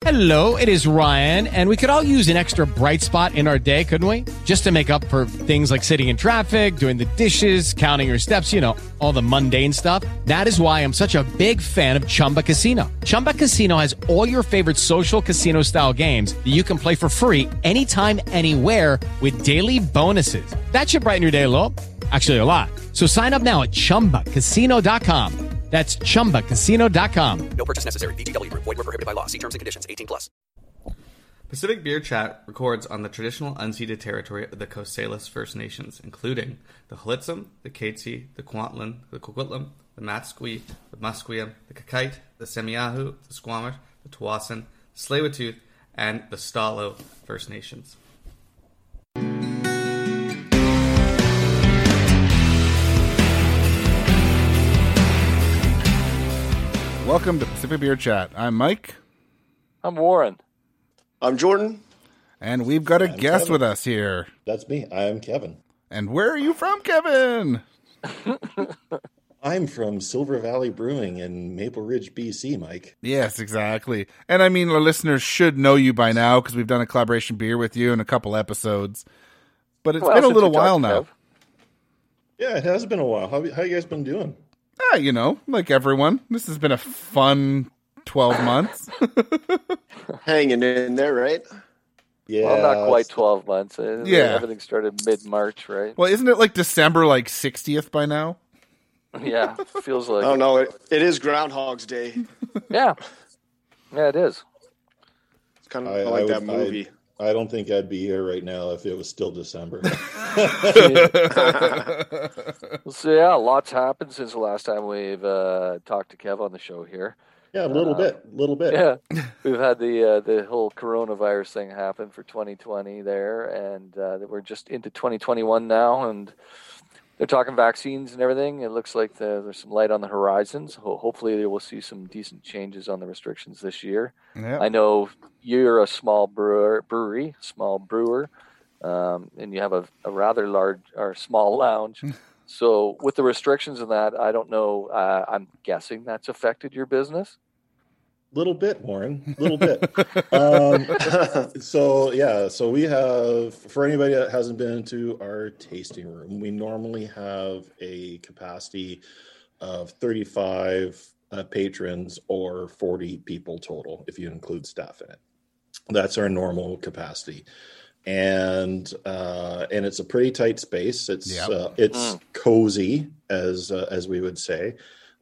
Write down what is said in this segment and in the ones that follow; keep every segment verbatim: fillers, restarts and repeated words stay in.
Hello, it is Ryan, and we could all use an extra bright spot in our day, couldn't we? Just to make up for things like sitting in traffic, doing the dishes, counting your steps, you know, all the mundane stuff. That is why I'm such a big fan of Chumba Casino. Chumba Casino has all your favorite social casino-style games that you can play for free anytime, anywhere with daily bonuses. That should brighten your day a little. Actually, a lot. So sign up now at chumba casino dot com. That's chumba casino dot com. No purchase necessary. V G W Group. Void where prohibited by law. See terms and conditions. eighteen plus. Pacific Beer Chat records on the traditional unceded territory of the Coast Salish First Nations, including the Hlitsum, the Katzie, the Kwantlen, the Coquitlam, the Matsqui, the Musqueam, the Kakite, the Semiahoo, the Squamish, the Tawasin, the Tsleil-Waututh, and the Stalo First Nations. Welcome to Pacific Beer Chat. I'm Mike. I'm Warren. I'm Jordan. And we've got a I'm guest Kevin. with us here. That's me. I'm Kevin. And where are you from, Kevin? I'm from Silver Valley Brewing in Maple Ridge, B C, Mike. Yes, exactly. And I mean, our listeners should know you by now because we've done a collaboration beer with you in a couple episodes. But it's well, been a since little we talked, while now. Kev. Yeah, it has been a while. How how you guys been doing? Ah, you know, like everyone. This has been a fun twelve months. Hanging in there, right? Yeah. Well, not quite twelve months. Uh, Yeah. Everything started mid-March, right? Well, isn't it like December like sixtieth by now? Yeah, feels like Oh it. no, it, it is Groundhog's Day. Yeah. Yeah, it is. It's kind of I- like I that would- movie. I don't think I'd be here right now if it was still December. So, yeah, lots happened since the last time we've uh, talked to Kev on the show here. Yeah, a little Uh, bit, a little bit. Yeah, we've had the uh, the whole coronavirus thing happen for twenty twenty there, and uh, we're just into twenty twenty-one now, and they're talking vaccines and everything. It looks like the, there's some light on the horizon, so ho- hopefully we'll see some decent changes on the restrictions this year. Yeah. I know you're a small brewer, brewery, small brewer, um, and you have a, a rather large or small lounge. So with the restrictions and that, I don't know. Uh, I'm guessing that's affected your business. Little bit, Warren. Little bit. um, so yeah, so we have, for anybody that hasn't been into our tasting room, we normally have a capacity of thirty-five uh, patrons or forty people total, if you include staff in it. That's our normal capacity. And uh, and it's a pretty tight space. It's Yep. uh, it's Mm. cozy, as uh, as we would say.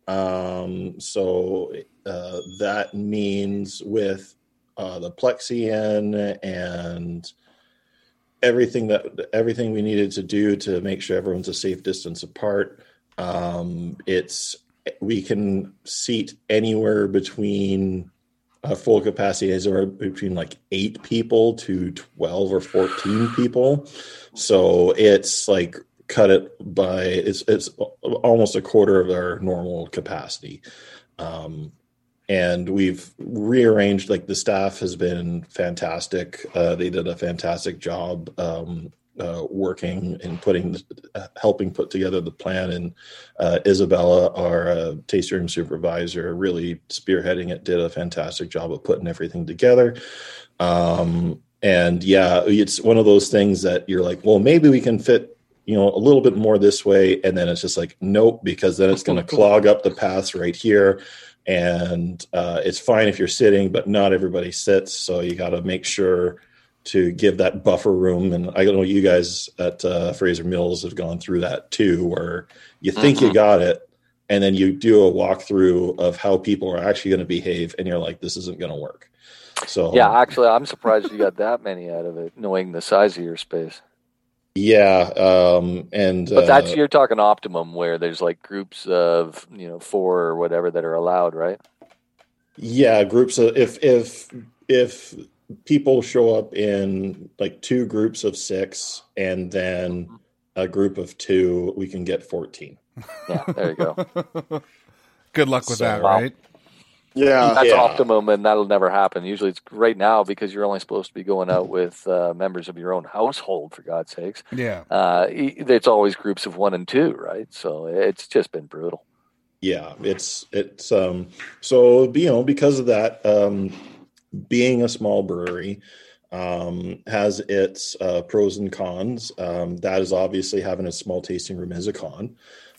Um, so uh, that means with uh, the plexi in and everything that everything we needed to do to make sure everyone's a safe distance apart. Um, it's we can seat anywhere between uh, full capacity is or between like eight people to twelve or fourteen people. So it's like cut it by it's it's almost a quarter of our normal capacity. Um, and we've rearranged, like the staff has been fantastic. Uh, they did a fantastic job um, uh, working and putting, uh, helping put together the plan. And uh, Isabella, our uh, tasting room supervisor, really spearheading it, did a fantastic job of putting everything together. Um, and yeah, it's one of those things that you're like, well, maybe we can fit, you know, a little bit more this way. And then it's just like, nope, because then it's going to clog up the paths right here. And uh, it's fine if you're sitting, but not everybody sits. So you got to make sure to give that buffer room. And I don't know, you guys at uh, Fraser Mills have gone through that too, where you think Mm-hmm. you got it, and then you do a walkthrough of how people are actually going to behave, and you're like, this isn't going to work. So Yeah, actually, I'm surprised you got that many out of it, knowing the size of your space. yeah, um, and But that's uh, you're talking optimum, where there's like groups of you know four or whatever that are allowed, right? yeah, groups of if if if people show up in like two groups of six and then a group of two, we can get fourteen. Yeah, there you go. Good luck with So- that, Wow. right? Yeah. That's Yeah. optimum, and that'll never happen. Usually, it's right now because you're only supposed to be going out with uh, members of your own household, for God's sakes. Yeah. Uh, e- it's always groups of one and two, right? So it's just been brutal. Yeah, it's it's um so you know because of that um being a small brewery um, has its uh, pros and cons. Um, that is obviously having a small tasting room is a con.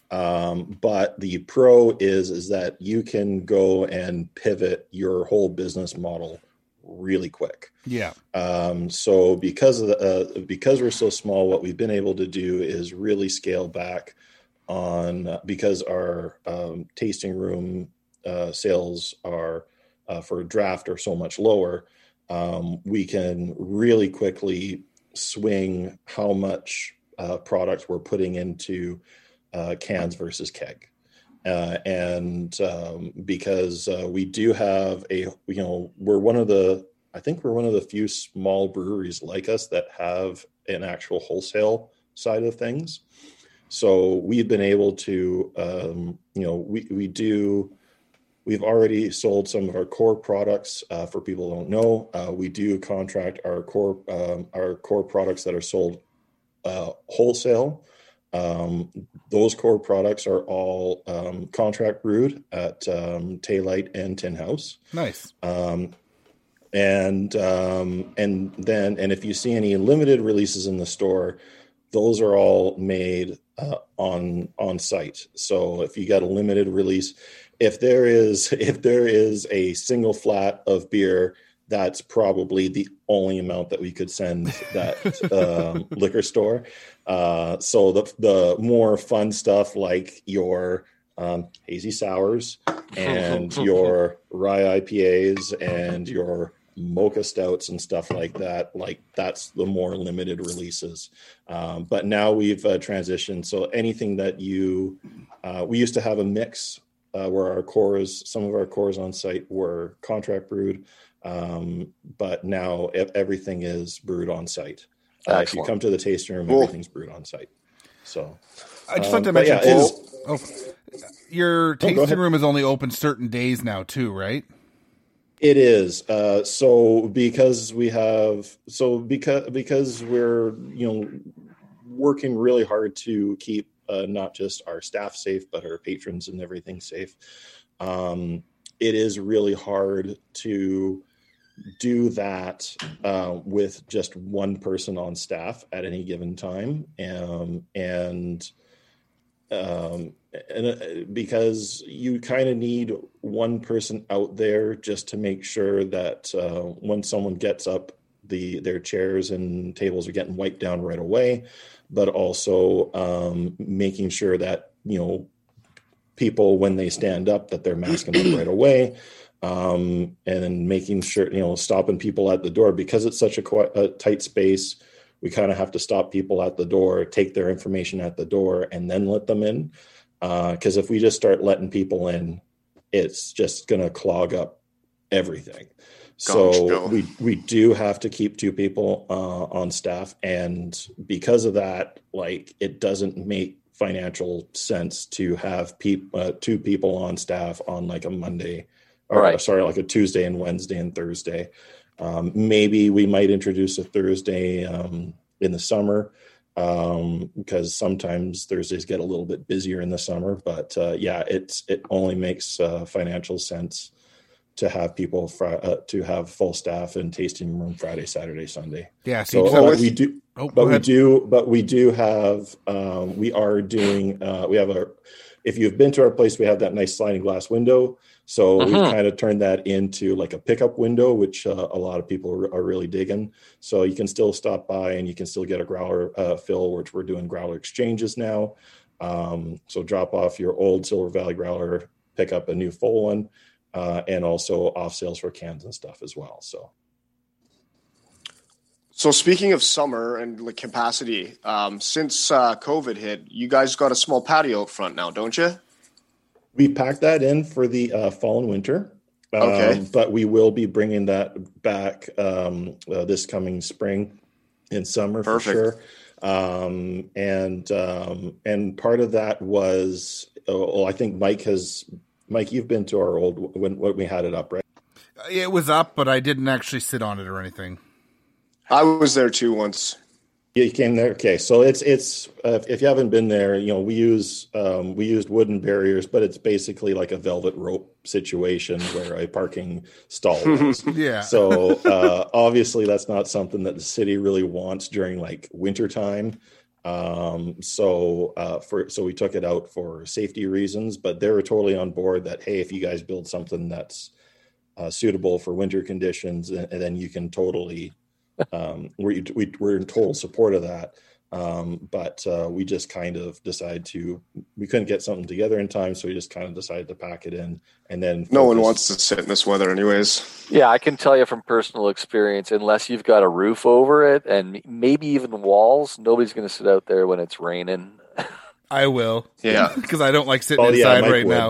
Um, but the pro is, is that you can go and pivot your whole business model really quick. Yeah. Um, so because of the, uh, because we're so small, what we've been able to do is really scale back on, uh, because our um, tasting room uh, sales are uh, for draft are so much lower. Um, we can really quickly swing how much uh, product we're putting into uh, cans versus keg. Uh, and um, because uh, we do have a, you know, we're one of the, I think we're one of the few small breweries like us that have an actual wholesale side of things. So we've been able to, um, you know, we, we do, we've already sold some of our core products. Uh, for people who don't know, uh, we do contract our core, um, our core products that are sold uh, wholesale. Um, those core products are all um, contract brewed at um, Taillight and Tin House. Nice. Um, and um, and then and if you see any limited releases in the store, those are all made uh, on on site. So if you got a limited release, if there is if there is a single flat of beer, that's probably the only amount that we could send that um, liquor store. Uh, so the the more fun stuff like your um, hazy sours and your rye I P As and your mocha stouts and stuff like that, like that's the more limited releases. Um, but now we've uh, transitioned. So anything that you, uh, we used to have a mix uh, where our cores, some of our cores on site were contract brewed. Um, but now everything is brewed on site. Uh, if you come to the tasting room, Cool. everything's brewed on site. So I just um, want to but mention yeah, too. it's- Oh, your go tasting ahead. room is only open certain days now too, right? It is. Uh, so because we have, so because, because we're, you know, working really hard to keep uh, not just our staff safe, but our patrons and everything safe. Um, it is really hard to do that uh, with just one person on staff at any given time. Um, and um, and uh, because you kind of need one person out there just to make sure that uh, when someone gets up, the their chairs and tables are getting wiped down right away, but also um, making sure that, you know, people when they stand up that they're masking up right away, um, and then making sure, you know, stopping people at the door because it's such a, qu- a tight space. We kind of have to stop people at the door, take their information at the door, and then let them in. Because uh, if we just start letting people in, it's just going to clog up everything. So Gotcha. we we do have to keep two people uh, on staff, and because of that, like it doesn't make financial sense to have peop- uh, two people on staff on like a Monday, or Right. sorry, like a Tuesday and Wednesday and Thursday. Um, maybe we might introduce a Thursday um, in the summer um, because sometimes Thursdays get a little bit busier in the summer. But uh, yeah, it's it only makes uh, financial sense to have people fr- uh, to have full staff and tasting room Friday, Saturday, Sunday. Yeah. So, So you but just- we do, oh, go but we ahead. do, but we do have, um, we are doing, uh, we have a, if you've been to our place, we have that nice sliding glass window. So we've Mhm. kind of turned that into like a pickup window, which uh, a lot of people are, are really digging. So you can still stop by and you can still get a growler uh, fill, which we're doing growler exchanges now. Um, so drop off your old Silver Valley growler, pick up a new full one, uh, and also off sales for cans and stuff as well. So. So speaking of summer and like capacity, um, since uh, COVID hit, you guys got a small patio out front now, don't you? We packed that in for the uh, fall and winter. Um, Okay. But we will be bringing that back um, uh, this coming spring and summer Perfect. for sure. Um, and um, and part of that was, oh, I think Mike has, Mike, you've been to our old, when, when we had it up, right? It was up, but I didn't actually sit on it or anything. I was there too once. Yeah, you came there. Okay, so it's it's uh, if you haven't been there, you know we use um, we used wooden barriers, but it's basically like a velvet rope situation where a parking stall was. Yeah. So uh, obviously that's not something that the city really wants during like wintertime. Um, so uh, for so we took it out for safety reasons, but they were totally on board that, hey, if you guys build something that's uh, suitable for winter conditions, and, and then you can totally um, we, we we're in total support of that. Um, but uh, we just kind of decided to, we couldn't get something together in time, so we just kind of decided to pack it in. And then No one focus- wants to sit in this weather anyways. Yeah, I can tell you from personal experience, unless you've got a roof over it and maybe even walls, nobody's going to sit out there when it's raining. I will. Yeah. Because I don't like sitting Oh, yeah, inside Mike right would.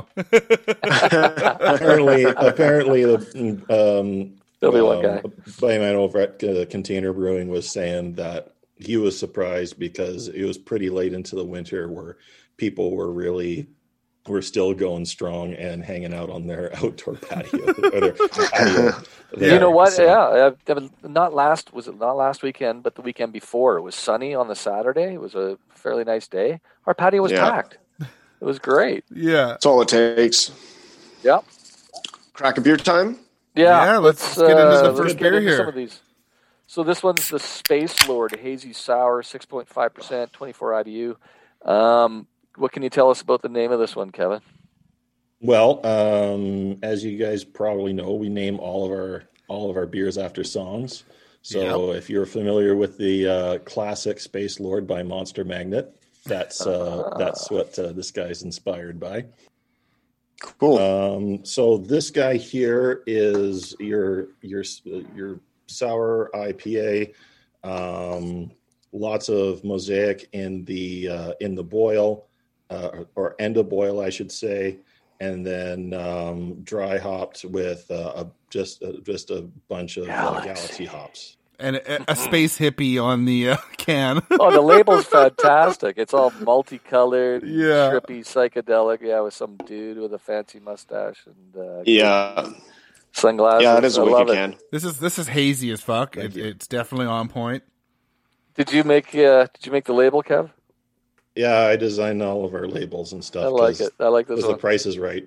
now. apparently, apparently the um, There'll be one um, guy. buddy man over at uh, Container Brewing was saying that he was surprised because it was pretty late into the winter where people were really were still going strong and hanging out on their outdoor patio. or their patio there. You know what? So- Yeah, uh, not last was it not last weekend, but the weekend before. It was sunny on the Saturday. It was a fairly nice day. Our patio was Yeah. packed. It was great. Yeah. That's all it takes. Yep. Crack a beer time? Yeah. Yeah, let's get into the uh, first let's get beer into here. Some of these. So this one's the Space Lord Hazy Sour, six point five percent, twenty-four I B U. Um, what can you tell us about the name of this one, Kevin? Well, um, as you guys probably know, we name all of our all of our beers after songs. So if you're familiar with the uh, classic Space Lord by Monster Magnet, that's uh, that's what uh, this guy's inspired by. Cool. Um, so this guy here is your your your sour I P A. Um, lots of mosaic in the uh, in the boil uh, or end of boil, I should say, and then um, dry hopped with uh, a, just uh, just a bunch of uh, Galaxy hops. And a, a space hippie on the uh, can. Oh, the label's fantastic. It's all multicolored, Yeah. trippy, psychedelic. Yeah, with some dude with a fancy mustache and uh, Yeah. sunglasses. Yeah, it is a I love wicked it. can. This is this is hazy as fuck. It, you. it's definitely on point. Did you make uh, Did you make the label, Kev? Yeah, I designed all of our labels and stuff. I like it. I like this Because the one. price is right.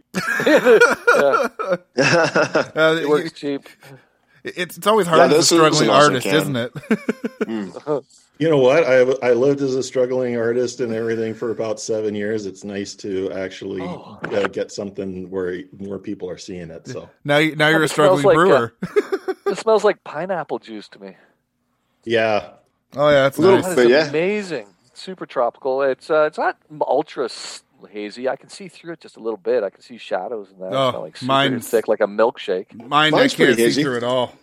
Yeah, Uh, it works cheap. It's it's always hard Yeah, as a this is struggling an awesome artist, can. isn't it? You know what? I I lived as a struggling artist and everything for about seven years. It's nice to actually Oh. uh, get something where more people are seeing it. So now you- now you're a It smells struggling like, uh, brewer. It smells like pineapple juice to me. yeah, Oh yeah, that's Little nice. That But is yeah. amazing. Super tropical. It's uh, it's not ultra s- hazy. I can see through it just a little bit. I can see shadows in that. Oh, It's not like super mine's- thick, like a milkshake. Mine, I Mine's can't pretty see hazy. through it all.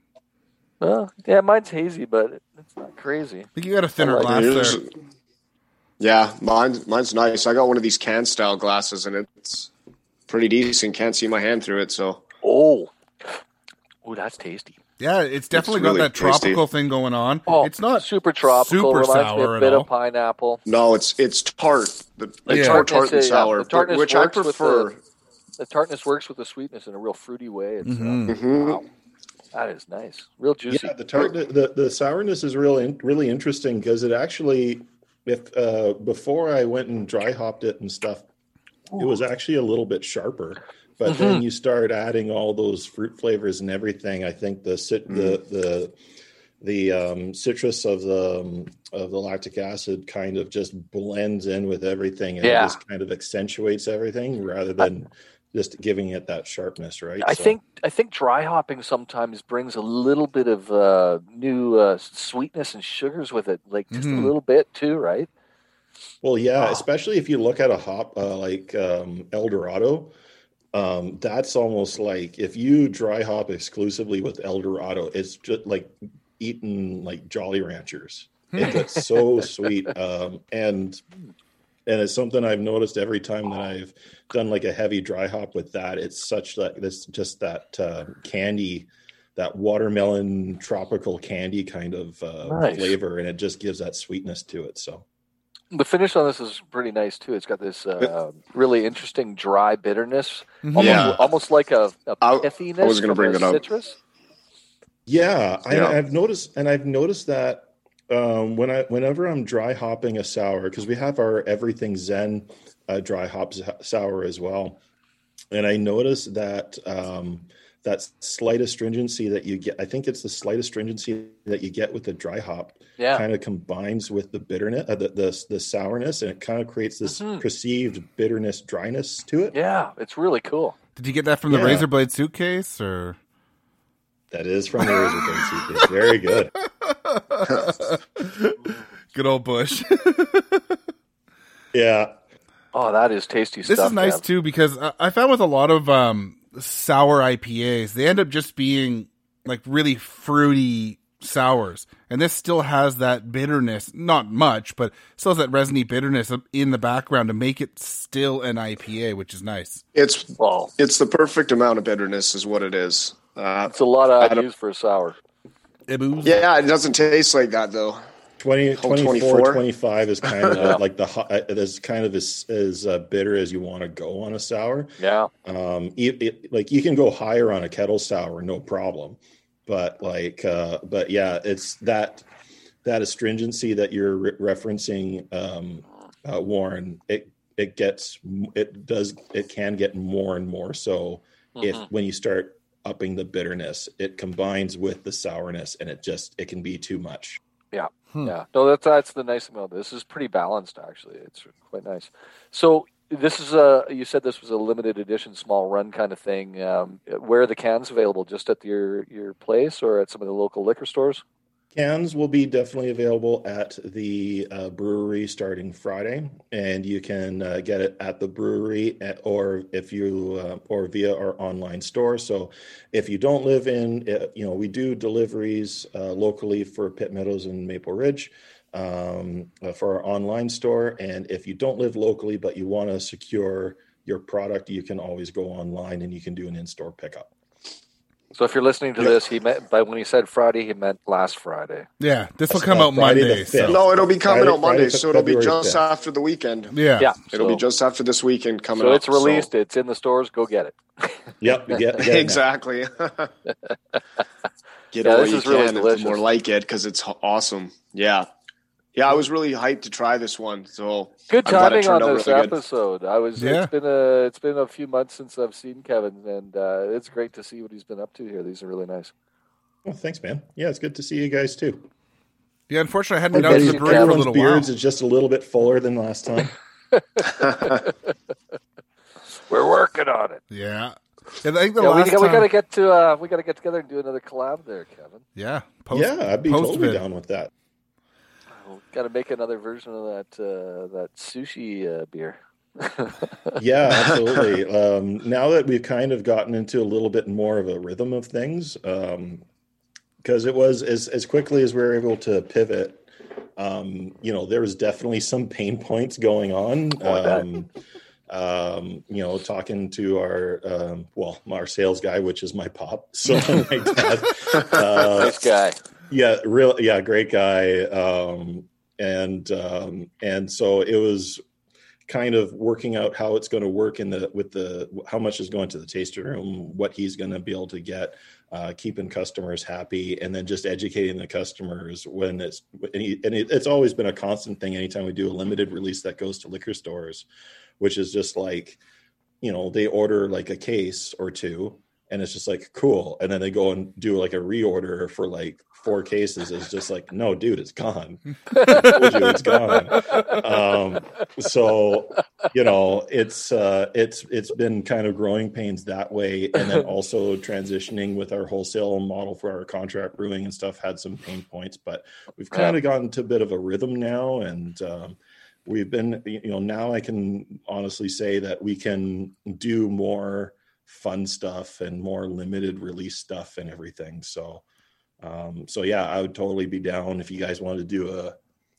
Well, yeah, mine's hazy, but it's not crazy. I think you got a thinner I like glass Here's- there. Yeah, mine's mine's nice. I got one of these can style glasses, and it's pretty decent. Can't see my hand through it, so Oh, oh, that's tasty. Yeah, it's definitely really got that tropical tasty. thing going on. Oh, it's not super tropical. super Reminds me sour a at bit all. of pineapple. no, it's it's tart. The, The it's Yeah. more tart than tartness, yeah, sour, the tartness which I works with prefer. The tartness works with the sweetness in a real fruity way. It's, Mhm. uh, Mhm. wow, that is nice. Real juicy. yeah. The tart, the the sourness is really really interesting because it actually, if uh, before I went and dry hopped it and stuff, it was actually a little bit sharper. But Mm-hmm. then you start adding all those fruit flavors and everything. I think the cit- the the the um, citrus of the um, of the lactic acid kind of just blends in with everything, and Yeah. it just kind of accentuates everything rather than just giving it that sharpness, right? I So- think I think dry hopping sometimes brings a little bit of uh, new uh, sweetness and sugars with it, like just Mhm. a little bit too, right? Well, yeah, Oh. especially if you look at a hop uh, like um, El Dorado. Um, that's almost like if you dry hop exclusively with El Dorado, it's just like eating like Jolly Ranchers. It gets so sweet, um, and and it's something I've noticed every time that I've done like a heavy dry hop with that. It's such that this just that uh, candy, that watermelon tropical candy kind of uh, Nice. flavor, and it just gives that sweetness to it. So. The finish on this is pretty nice too. It's got this uh, really interesting dry bitterness, almost, Yeah. almost like a, a I- pithiness I was gonna from bring a that up. citrus. Yeah, I, Yeah. I've noticed, and I've noticed that um, when I, whenever I'm dry hopping a sour, because we have our Everything Zen uh, dry hop s- sour as well. and I noticed that um, that slight astringency that you get, I think it's the slight astringency that you get with the dry hop, Yeah. kind of combines with the bitterness, uh, the, the the sourness, and it kind of creates this Mhm. perceived bitterness, dryness to it. Yeah, it's really cool. Did you get that from the Yeah. Razor Blade suitcase, or? That is from the Razor Blade suitcase. Very good. Good old Bush. Yeah. Oh, that is tasty This stuff. is nice man. too, because I, I found with a lot of um, sour I P As, they end up just being like really fruity sours, and this still has that bitterness. Not much, but still has that resiny bitterness in the background to make it still an I P A, which is nice. It's Well, it's the perfect amount of bitterness, is what it is. Uh, it's a lot I I'd don't- use for a sour. Iboo's. yeah, it doesn't taste like that though. twenty, Whole twenty-four, twenty-four? twenty-five is kind of Yeah. like the hot, uh, as kind of as, as uh, bitter as you want to go on a sour. Yeah. Um, it, it, like you can go higher on a kettle sour, no problem. But like, uh, but yeah, it's that that astringency that you're re- referencing, um, uh, Warren. It it gets it does it can get more and more so if Mhm. when you start upping the bitterness, it combines with the sourness, and it just it can be too much. Yeah, Hmm. yeah. No, that's that's the nice thing about this. This is pretty balanced, actually. It's quite nice. So this is a. You said this was a limited edition, small run kind of thing. Um, where are the cans available? Just at your your place or at some of the local liquor stores? Cans will be definitely available at the uh, brewery starting Friday, and you can uh, get it at the brewery at, or if you uh, or via our online store. So, if you don't live in, uh, you know, we do deliveries uh, locally for Pitt Meadows and Maple Ridge um, uh, for our online store. And if you don't live locally but you want to secure your product, you can always go online and you can do an in-store pickup. So if you're listening to Yep. this, he meant by when he said Friday, he meant last Friday. Yeah, this will That's, come uh, out Friday the Monday. fifth. So. No, it'll be coming Friday- out Monday, Friday, so it'll be February just fifth. after the weekend. Yeah. Yeah, It'll so, be just after this weekend coming so up. it's released. It's in the stores. Go get it. Yep, you get, get it now. Exactly. Get Yeah, all this you is really can, and delicious. more like it because it's ho- awesome. Yeah, yeah. I was really hyped to try this one. So Good I'm glad it timing on turned out this really good. episode. I was. Yeah. It's been a. It's been a few months since I've seen Kevin, and uh, it's great to see what he's been up to here. These are really nice. Well, thanks, man. Yeah, it's good to see you guys too. Yeah, unfortunately, I hadn't been out to Everybody's- the brewery for a Everyone's little while. beards is just a little bit fuller than last time. We're working on it. Yeah. And I think the Yeah, we, last got- we time, got to get to. Uh, we got to get together and do another collab there, Kevin. yeah, post, yeah, I'd be post totally vid. down with that. Got to make another version of that uh, that sushi uh, beer. Yeah, absolutely. um, now that we've kind of gotten into a little bit more of a rhythm of things, um, because it was as as quickly as we were able to pivot. Um, you know, there was definitely some pain points going on. Oh, I bet. Um, um, you know, talking to our um, well, our sales guy, which is my pop, so my dad. Uh, Nice guy. Yeah, real. Yeah, great guy. Um, and um, and so it was kind of working out how it's going to work in the with the how much is going to the tasting room, what he's going to be able to get, uh, keeping customers happy, and then just educating the customers when it's and, he, and it, it's always been a constant thing. Anytime we do a limited release that goes to liquor stores, which is just like, you know, they order like a case or two. And it's just like, cool. And then they go and do like a reorder for like four cases. It's just like, no, dude, it's gone. I told you it's gone. Um, so, you know, it's, uh, it's, it's been kind of growing pains that way. And then also transitioning with our wholesale model for our contract brewing and stuff had some pain points, but we've kind of gotten to a bit of a rhythm now. And, um, we've been, you know, now I can honestly say that we can do more fun stuff and more limited release stuff and everything. So, um, so yeah, I would totally be down if you guys wanted to do a,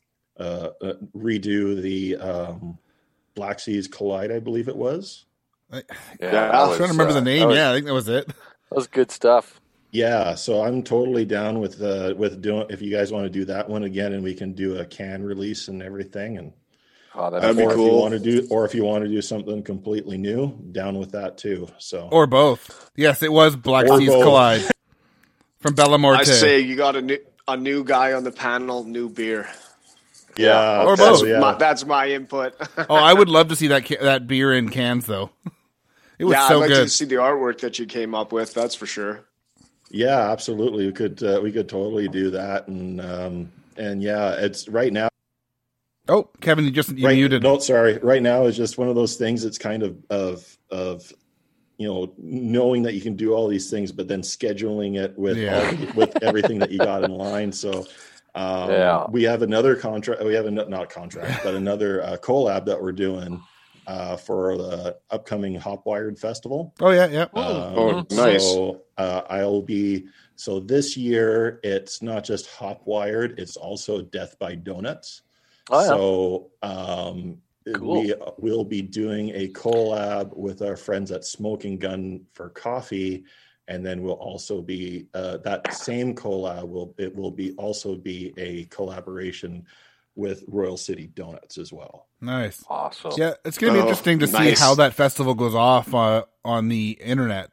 a, a redo the um, Black Seas Collide, I believe it was. I, Yeah, Yeah, that I I'm was, trying to remember uh, the name. That was, Yeah, I think that was it. that was good stuff. Yeah, so I'm totally down with uh, with doing if you guys want to do that one again, and we can do a can release and everything, and Oh, that'd, That'd be be or cool. if you cool. want to do, or if you want to do something completely new, down with that too. So Or both. Yes, it was Black Or Seas both. Collide from Bellamorte. I say you got a new a new guy on the panel, new beer. yeah, Or That's both. yeah. my, that's my input. Oh, I would love to see that ca- that beer in cans, though. It was yeah, so I'd like good. to see the artwork that you came up with. That's for sure. Yeah, absolutely. We could uh, we could totally do that, and um, and yeah, it's right now. Oh, Kevin, you just you right, muted. No, sorry. Right now is just one of those things. It's kind of of of you know knowing that you can do all these things, but then scheduling it with Yeah. all, with everything that you got in line. So um, Yeah. we have another contract. We have a not contract, but another uh, collab that we're doing uh, for the upcoming Hopwired Festival. Oh yeah, yeah. Um, Oh, nice. So uh, I'll be so this year. It's not just Hopwired; it's also Death by Donuts. Oh, yeah. So um, Cool. we will be doing a collab with our friends at Smoking Gun for Coffee, and then we'll also be uh, that same collab will it will be also be a collaboration with Royal City Donuts as well. Nice. Awesome. Yeah, it's going to be Oh, interesting to nice. see how that festival goes off uh, on the internet.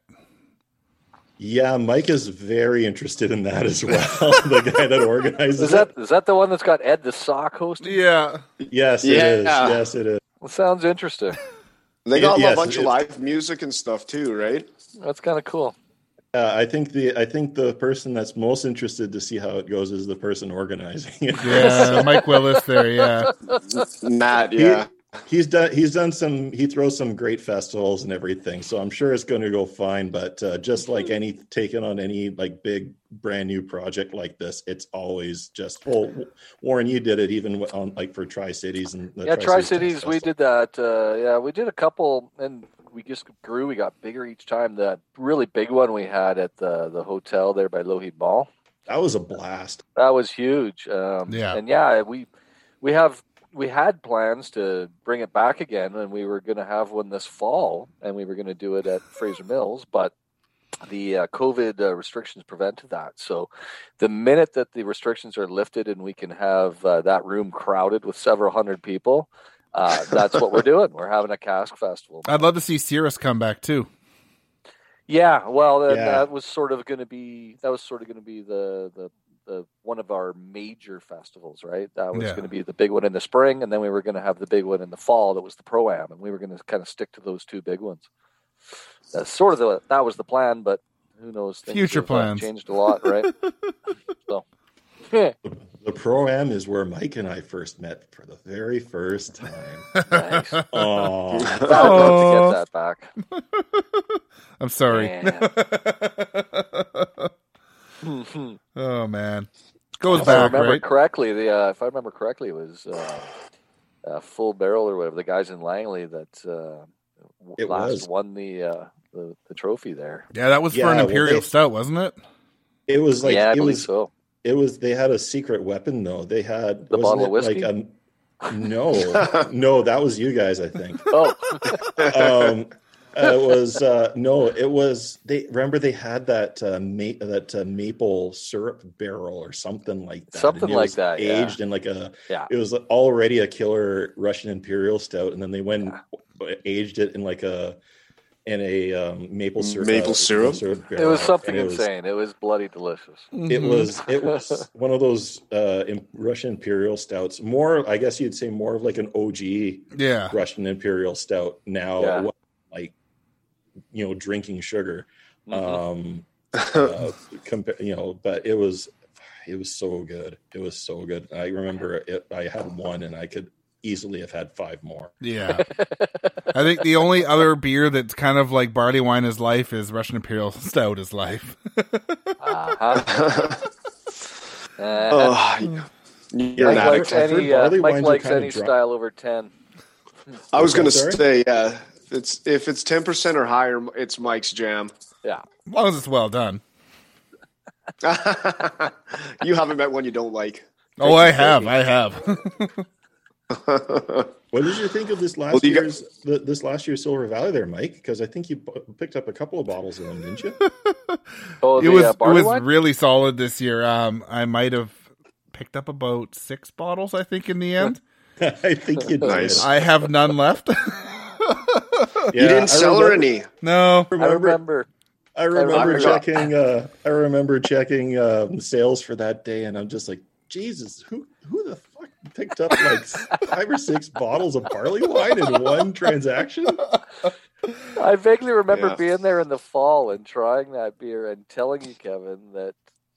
Yeah, Mike is very interested in that as well. The guy that organizes Is that it. is that the one that's got Ed the Sock hosting? Yeah. Yes, it Yeah. is. Yes, it is. That sounds interesting. They got Yes, a bunch of it- live music and stuff too, right? That's kind of cool. Uh, I think the I think the person that's most interested to see how it goes is the person organizing it. Yeah, Mike Willis there, yeah. Matt, yeah. He's done he's done some he throws some great festivals and everything, so I'm sure it's going to go fine. But uh, just like any taking on any like big brand new project like this, it's always just well, Warren, you did it even on like for Tri Cities and the Yeah, Tri Cities, Fest we Festival. did that. Uh, yeah, we did a couple, and we just grew. We got bigger each time. The really big one we had at the the hotel there by Lougheed Mall. That was a blast. That was huge. Um, Yeah. and yeah, we we have we had plans to bring it back again, and we were going to have one this fall, and we were going to do it at Fraser Mills, but the uh, COVID uh, restrictions prevented that. So, the minute that the restrictions are lifted and we can have uh, that room crowded with several hundred people, uh, that's what we're doing. We're having a cask festival. I'd love to see Cirrus come back too. Yeah, well, then Yeah. that was sort of going to be that was sort of going to be the, the the one of our major festivals, right? That was Yeah. going to be the big one in the spring, and then we were going to have the big one in the fall. That was the Pro Am, and we were going to kind of stick to those two big ones. That's sort of the that was the plan, but who knows? Things Future have, uh, plans. changed a lot, right? So, yeah, The Pro Am is where Mike and I first met for the very first time. nice. I'd Oh, love to get that back. I'm sorry. Man. Oh man. Goes If I back, remember right? correctly, the uh, if I remember correctly, it was uh, uh, Full Barrel or whatever the guys in Langley that uh, w- It last was. won the, uh, the the trophy there. Yeah, that was for Yeah, an well, Imperial they- Stout, wasn't it? it was like yeah, I it believe was so. it was they had a secret weapon though. They had The wasn't bottle it of whiskey? like a no, no, that was you guys, I think. Oh, um, it was uh, no, it was they. Remember they had that uh, ma- that uh, maple syrup barrel or something like that. Something and it like was that, yeah. aged in like a. yeah. It was already a killer Russian Imperial Stout, and then they went and aged it in like a in a um, maple syrup. Maple uh, syrup? It barrel, was something and it was- insane. It was bloody delicious. It was it was one of those uh, im- Russian Imperial Stouts. More, I guess you'd say, more of like an O G Yeah. Russian Imperial Stout. Now, Yeah. it wasn't like you know, drinking sugar. Mhm. Um, uh, compa- you know, but it was it was so good. It was so good. I remember it. I had one, and I could easily have had five more. Yeah. I think the only other beer that's kind of like barley wine is life is Russian Imperial Stout is life. Uh-huh. Uh, Oh, you're Yeah, an Mike I've likes heard- I've heard any. Uh, barley Mike wines are likes kinda any dry. style over ten. I was What's gonna that, sorry? say, yeah. If it's if it's ten percent or higher, it's Mike's jam. Yeah. As long as it's well done. You haven't met one you don't like. Oh, I have. I have. What did you think of this last Well, do you year's th- this last year's Silver Valley there, Mike? Because I think you p- picked up a couple of bottles of them, didn't you? Oh, it the was uh, it barley was wine? really solid this year. Um, I might have picked up about six bottles, I think, in the end. I think you did. Nice. I have none left. Yeah, you didn't I sell her remember- any. No. I remember. I remember remember. checking. Uh, I remember checking um, sales for that day, and I'm just like, Jesus, who who the fuck picked up like five or six bottles of barley wine in one transaction? I vaguely remember Yeah. being there in the fall and trying that beer and telling you, Kevin, that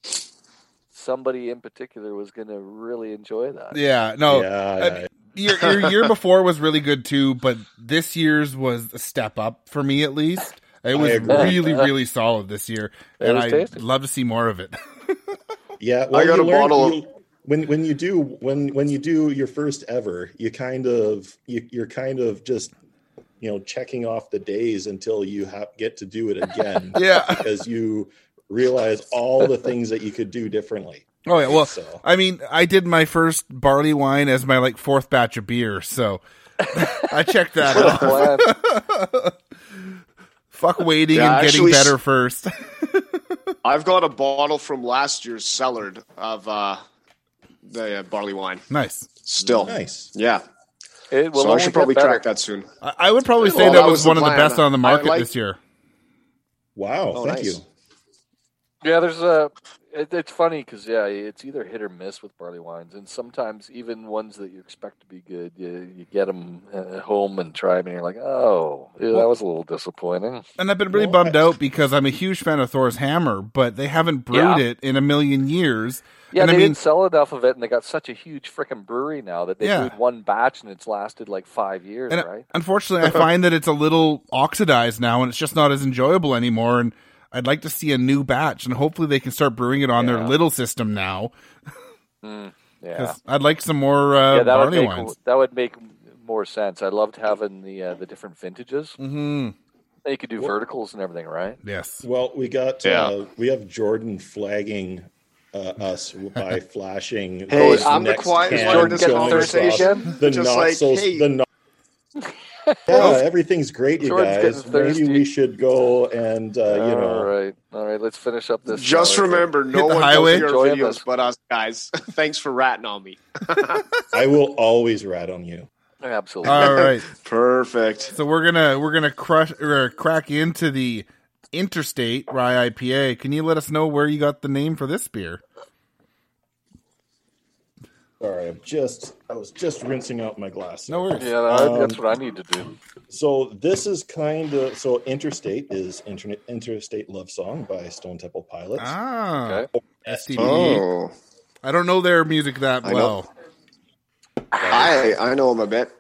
somebody in particular was going to really enjoy that. Yeah, no. Yeah, I- yeah. your, your year before was really good too, but this year's was a step up for me at least. It was agree. really, really solid this year, It and was I'd tasty. love to see more of it. Yeah, well, I got you a learn- bottle of- you- when when you do when when you do your first ever, you kind of you, you're kind of just you know checking off the days until you have, get to do it again. Yeah. because you realize all the things that you could do differently. Oh yeah, well, So- I mean, I did my first barley wine as my like fourth batch of beer, so I checked that What a off. plan. Fuck waiting Yeah, and getting actually, better first. I've got a bottle from last year's cellar of uh, the uh, barley wine. Nice. Still, Nice. yeah. It will So I only should get probably better. track that soon. I, I would probably say Well, that, that was, was the one of the plan. best on the I market like- this year. Wow, Oh, thank nice. you. Yeah, there's a. It, it's funny because yeah, it's either hit or miss with barley wines, and sometimes even ones that you expect to be good, you, you get them uh, home and try them, and you're like, oh, yeah, that was a little disappointing. And I've been really Well, bummed out because I'm a huge fan of Thor's Hammer, but they haven't brewed Yeah. it in a million years. Yeah, and they I mean, didn't sell enough of it, and they got such a huge frickin' brewery now that they Yeah. brewed one batch, and it's lasted like five years, and right? unfortunately, I find that it's a little oxidized now, and it's just not as enjoyable anymore. And I'd like to see a new batch, and hopefully they can start brewing it on their Yeah. little system now. Yeah, Because I'd like some more uh, yeah, that would barley make wines. that would make more sense. I loved having the uh, the different vintages. Mm-hmm. You could do verticals and everything, right? Yes. Well, we got Yeah. uh, we have Jordan flagging uh, us by flashing. Hey, those I'm the next quietest cans one in this going conversation. across The Just not like, so hey. the not. Yeah, everything's great, you Jordan's guys. getting Maybe thirsty. we should go and uh, you know. All right, all right. Let's finish up this. Just now. remember, Hit no the one highway. does your Enjoying videos this. but us guys. Thanks for ratting on me. I will always rat on you. Absolutely. All right. Perfect. So we're gonna we're gonna crush or crack into the Interstate Rye I P A. Can you let us know where you got the name for this beer? Sorry, I'm just I was just rinsing out my glass. No worries. Yeah, that, that's what I need to do. So this is kind of so Interstate is Inter- Interstate Love Song by Stone Temple Pilots. Ah, Okay. S T D. Oh, I don't know their music that I know. well. I I know him a bit.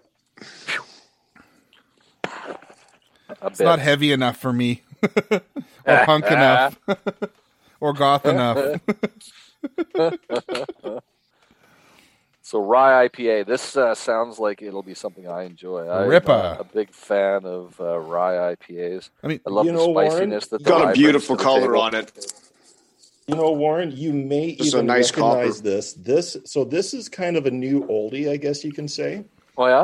A It's not heavy enough for me, or punk enough, or goth enough. So rye I P A. This uh, sounds like it'll be something I enjoy. I'm Ripper. uh, a big fan of uh, rye I P As. I mean, I love You the know, Warren, spiciness that the Got rye a beautiful brings to the color table. on it. You know, Warren, you may Just a even nice recognize copper. this. This so this is kind of a new oldie, I guess you can say. Oh yeah.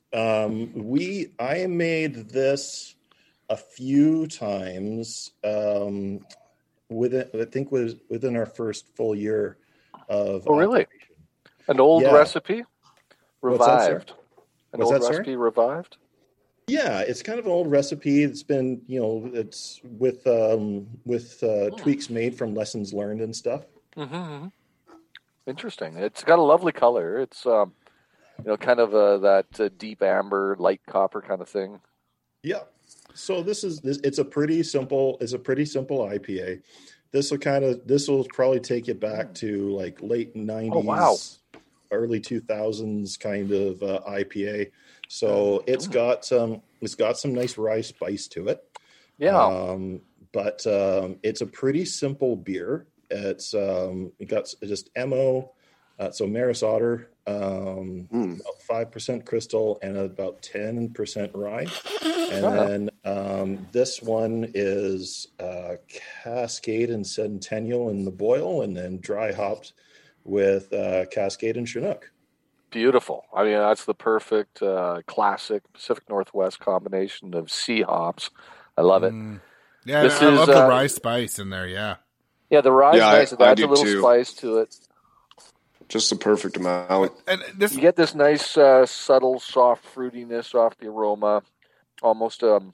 Um, we I made this a few times. Um, within I think was within our first full year of. Oh really? operation. An old Yeah. recipe What's that, sir? revived. An What's old that, sir? recipe revived. Yeah, it's kind of an old recipe. It's been, you know, it's with um, with uh, tweaks made from lessons learned and stuff. Mm-hmm. Interesting. It's got a lovely color. It's um, you know, kind of uh, that uh, deep amber, light copper kind of thing. Yeah. So this is this. It's a pretty simple. It's a pretty simple I P A. This will kind of. This will probably take you back to like late nineties, Oh, wow. early two thousands kind of uh, I P A. So it's got some. It's got some nice rye spice to it. Yeah. Um, but um, it's a pretty simple beer. It's um, it got just M O, uh, so Maris Otter, um, Mm. about five percent crystal and about ten percent rye. And Uh-huh. then um, this one is uh, Cascade and Centennial in the boil, and then dry hopped with uh, Cascade and Chinook. Beautiful. I mean, that's the perfect uh, classic Pacific Northwest combination of sea hops. I love it. Mm. Yeah, This I is, love the uh, rye spice in there. Yeah. Yeah, the rye Yeah, I- nice. It I adds a do little too. spice to it. Just the perfect amount. And this, You get this nice, uh, subtle, soft fruitiness off the aroma. Almost, um,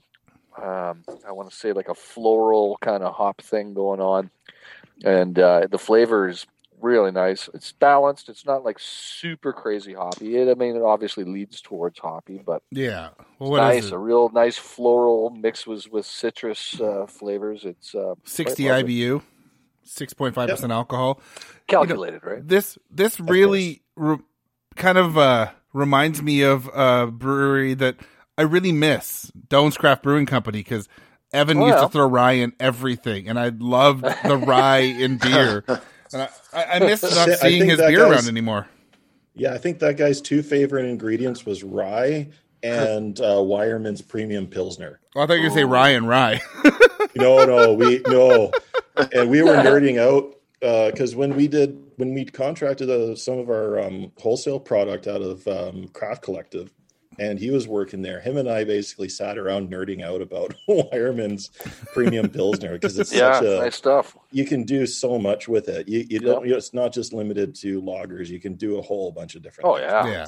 um, I want to say like a floral kind of hop thing going on. And uh, the flavor is really nice. It's balanced. It's not like super crazy hoppy. It, I mean, it obviously leads towards hoppy, but Yeah. Well, it's what nice. is A it? real nice floral mix with with citrus uh, flavors. It's uh, sixty quite I lovely. B U, six point five percent alcohol. Calculated, right? This this really re- kind of uh, reminds me of a brewery that I really miss, Doan's Craft Brewing Company, because Evan Oh, used yeah. to throw rye in everything, and I loved the rye in beer. And I, I I miss not I seeing think his that beer guy's- around anymore. Yeah, I think that guy's two favorite ingredients was rye and uh, Wireman's Premium Pilsner. Oh, I thought you were going to say rye and rye. No, no, we no, and we were nerding out because when we did when we contracted uh, some of our um, wholesale product out of um, Craft Collective, and he was working there. Him and I basically sat around nerding out about Wireman's Premium Pilsner because it's Yeah, such a nice stuff. you can do so much with it. You, you don't. It's not just limited to lagers. You can do a whole bunch of different. Oh things. yeah. Yeah.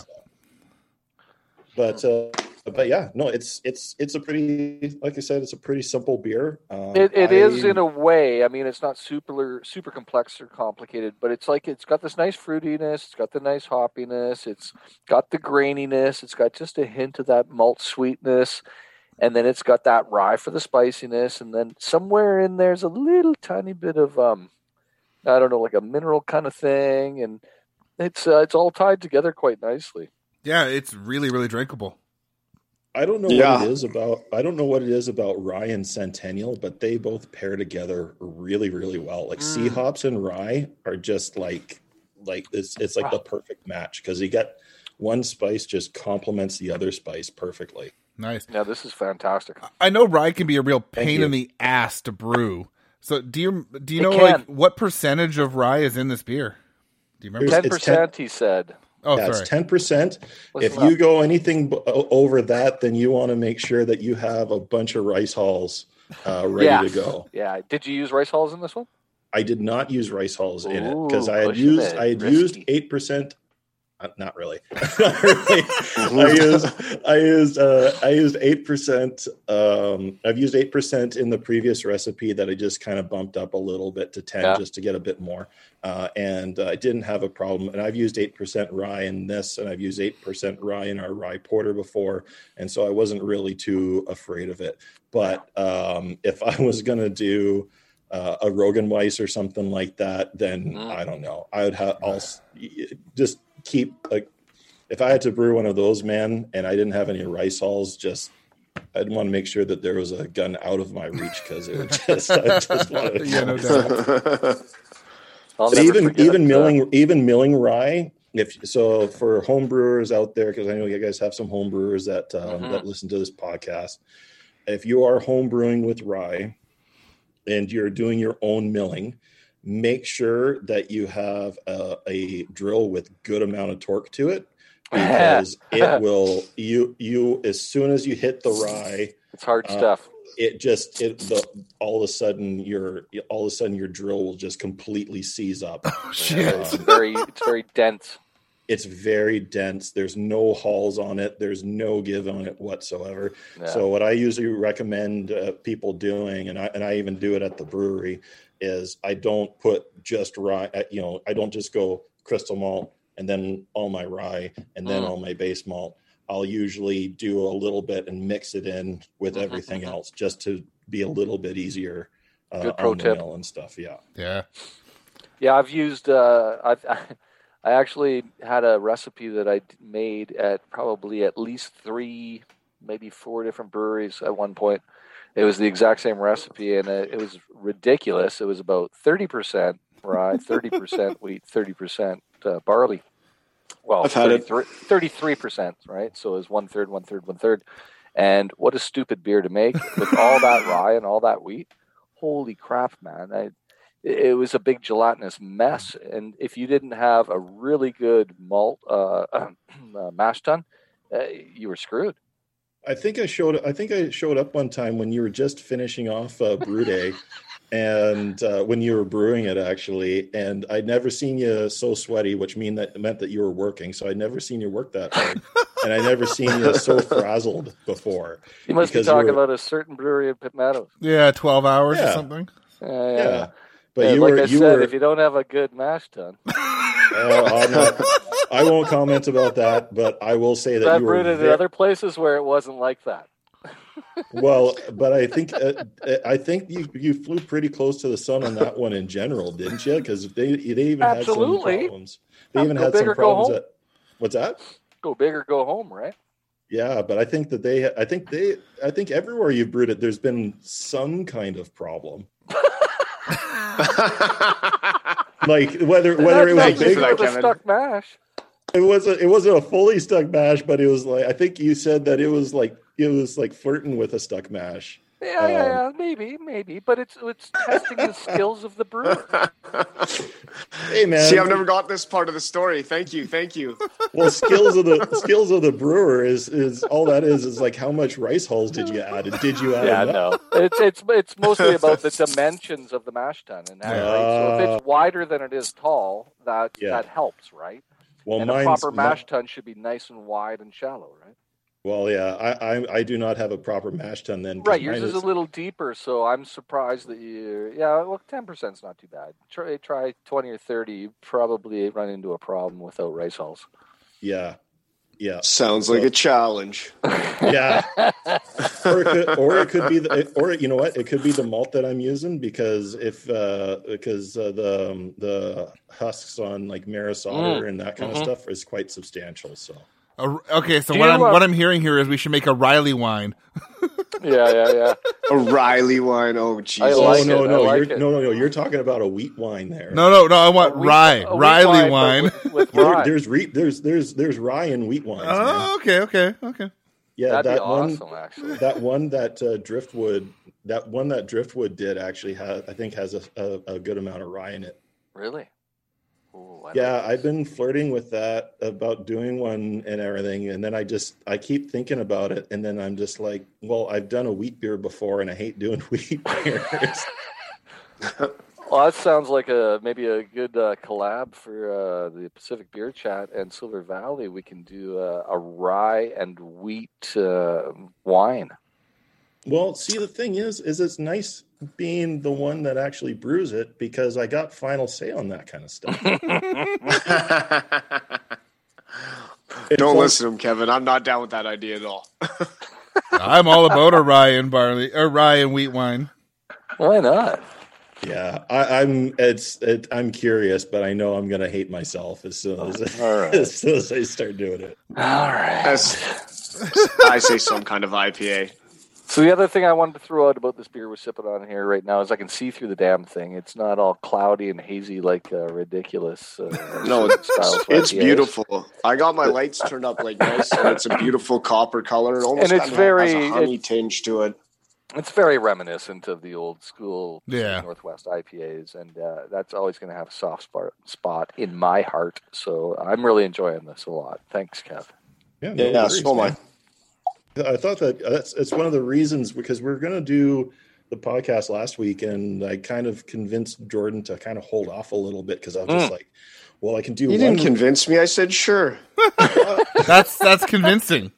But uh, but yeah, no, it's it's it's a pretty, like I said, it's a pretty simple beer. Um, It it I- is in a way. I mean, it's not super super complex or complicated, but it's like it's got this nice fruitiness. It's got the nice hoppiness. It's got the graininess. It's got just a hint of that malt sweetness, and then it's got that rye for the spiciness, and then somewhere in there's a little tiny bit of um, I don't know, like a mineral kind of thing, and it's uh, it's all tied together quite nicely. Yeah, it's really, really drinkable. I don't know Yeah. what it is about. I don't know what it is about rye and Centennial, but they both pair together really, really well. Like sea hops and rye are just like, like it's it's like the perfect match because you get one spice just complements the other spice perfectly. Nice. Yeah, this is fantastic. I know rye can be a real Thank pain you. in the ass to brew. So do you do you It know can. like what percentage of rye is in this beer? Do you remember? There's- Ten it's ten- percent, he said. Oh, yeah, sorry. it's ten percent. If Listen you up. go anything b- o- over that, then you want to make sure that you have a bunch of rice hulls uh, ready Yeah. to go. Yeah. Did you use rice hulls in this one? I did not use rice hulls in it Ooh, because I had pushing used it. I had Risky. used eight percent. Uh, not really. Not really. I used I used uh, I used eight percent. Um, I've used eight percent in the previous recipe that I just kind of bumped up a little bit to ten Yeah. just to get a bit more. Uh, and uh, I didn't have a problem. And I've used eight percent rye in this, and I've used eight percent rye in our rye porter before, and so I wasn't really too afraid of it. But um, if I was gonna do uh, a Rogan Weiss or something like that, then Mm. I don't know. I would have. I'll s- just keep like if I had to brew one of those, man, and I didn't have any rice hulls, just I'd want to make sure that there was a gun out of my reach because it would just, I just wanted to Yeah, no doubt. I'll But never even forget even it, uh, milling even milling rye. If so, for home brewers out there, because I know you guys have some home brewers that um, Mhm. that listen to this podcast. If you are home brewing with rye and you're doing your own milling, make sure that you have a, a drill with good amount of torque to it because it will you you as soon as you hit the rye, It's hard uh, stuff. it just it the all of a sudden your all of a sudden your drill will just completely seize up. Oh, shit. It's very it's very dense. It's very dense. There's no hulls on it. There's no give on it whatsoever. Yeah. So what I usually recommend uh, people doing, and I and I even do it at the brewery, is I don't put just rye. uh, You know, I don't just go crystal malt and then all my rye and then Mm. all my base malt. I'll usually do a little bit and mix it in with Mhm, everything mhm. else just to be a little bit easier uh, Good pro on the tip. mill and stuff. Yeah. Yeah. Yeah, I've used. Uh, I've. I actually had a recipe that I d- made at probably at least three, maybe four different breweries at one point. It was the exact same recipe, and it, it was ridiculous. It was about thirty percent rye, thirty percent wheat, thirty percent uh, barley. Well, I've had it. thirty-three percent, right? So it was one third, one third, one third. And what a stupid beer to make with all that rye and all that wheat. Holy crap, man. I, it was a big gelatinous mess, and if you didn't have a really good malt uh, uh, mash tun, uh, you were screwed. I think I showed. I think I showed up one time when you were just finishing off uh, brew day, and uh, when you were brewing it actually, and I'd never seen you so sweaty, which mean that meant that you were working. So I'd never seen you work that hard, and I never seen you so frazzled before. You must Because be talking you were- about a certain brewery in Pitt Meadows. Yeah, twelve hours or Yeah. something. Uh, Yeah, But Yeah, you like were I you said, were. if you don't have a good mash tun, uh, I'm not, I won't comment about that, but I will say that I've you were brewed it very, in other places where it wasn't like that. well. But I think uh, I think you you flew pretty close to the sun on that one in general, didn't you? Because they they even had some Absolutely. problems. They Uh, even go had big some or go problems. home. That, what's that? Go big or go home, right? Yeah, but I think that they, I think they, I think everywhere you've brewed it, there's been some kind of problem. Like whether whether it was a Thank you big, for that, the Kevin. stuck mash. it was a, it wasn't a fully stuck mash, but it was like I think you said that it was like it was like flirting with a stuck mash. Yeah, Um, yeah, yeah, maybe, maybe, but it's it's testing the skills of the brewer. Hey man, See, I've never got this part of the story. Thank you, thank you. well skills of the skills of the brewer is is all that is is like how much rice hulls did you add? Did you add Yeah, enough? no, it's it's it's mostly about the dimensions of the mash tun, and that, right? So if it's wider than it is tall, that Yeah. that helps, right? Well, And a mine's proper mi- mash tun should be nice and wide and shallow, right? Well, yeah, I, I I do not have a proper mash tun then. 'cause Right, yours mine is a little deeper, so I'm surprised that you. Yeah, well, ten percent's not too bad. Try try twenty or thirty, you probably run into a problem without rice hulls. Yeah, yeah, Sounds like a challenge. yeah. or, it could, or it could be the, or you know what? It could be the malt that I'm using because if uh, because uh, the um, the husks on like Maris Otter Mm. and that kind Mhm. of stuff is quite substantial. So A- okay, so Do what you, I'm uh, what I'm hearing here is we should make a Riley wine. Yeah, yeah, yeah. A Riley wine. Oh, Jesus. oh like no it, I no like you're it. no no no you're talking about a wheat wine there. No, no, no. I want A wheat- rye, a wheat Riley but wine. with, with There- rye. there's re- there's there's there's rye and wheat wines. man. Oh, okay, okay, okay. Yeah, That'd that be one awesome, actually. that one that uh, Driftwood that one that Driftwood did actually has I think has a, a, a good amount of rye in it. Really? Ooh, I Yeah, like I've been flirting with that about doing one and everything, and then I just I keep thinking about it, and then I'm just like, well, I've done a wheat beer before, and I hate doing wheat beers. Well, that sounds like a maybe a good uh, collab for uh, the Pacific Beer Chat and Silver Valley. We can do uh, a rye and wheat uh, wine. Well, see, the thing is, is it's nice being the one that actually brews it because I got final say on that kind of stuff. It's Don't like- listen to him, Kevin. I'm not down with that idea at all. I'm all about a rye and barley, or rye and wheat wine. Why not? Yeah, I, I'm. It's. It, I'm curious, but I know I'm gonna hate myself as soon as All right. as soon as I start doing it. All right. As I say, some kind of I P A. So the other thing I wanted to throw out about this beer we're sipping on here right now is I can see through the damn thing. It's not all cloudy and hazy like uh, ridiculous. Uh, No, it's, styles of it's I P As. beautiful. I got my lights turned up like nice, and it's a beautiful copper color. It almost And it's kinda very- has a honey it- tinge to it. It's very reminiscent of the old school Yeah. Northwest I P As, and uh, that's always going to have a soft spot, spot in my heart. So I'm really enjoying this a lot. Thanks, Kev. Yeah, no Yeah, worries, so am I. man. I thought that that's it's one of the reasons because we're gonna do the podcast last week, and I kind of convinced Jordan to kind of hold off a little bit because I was just like, well, I can do You one. didn't convince me. I said sure. That's that's convincing.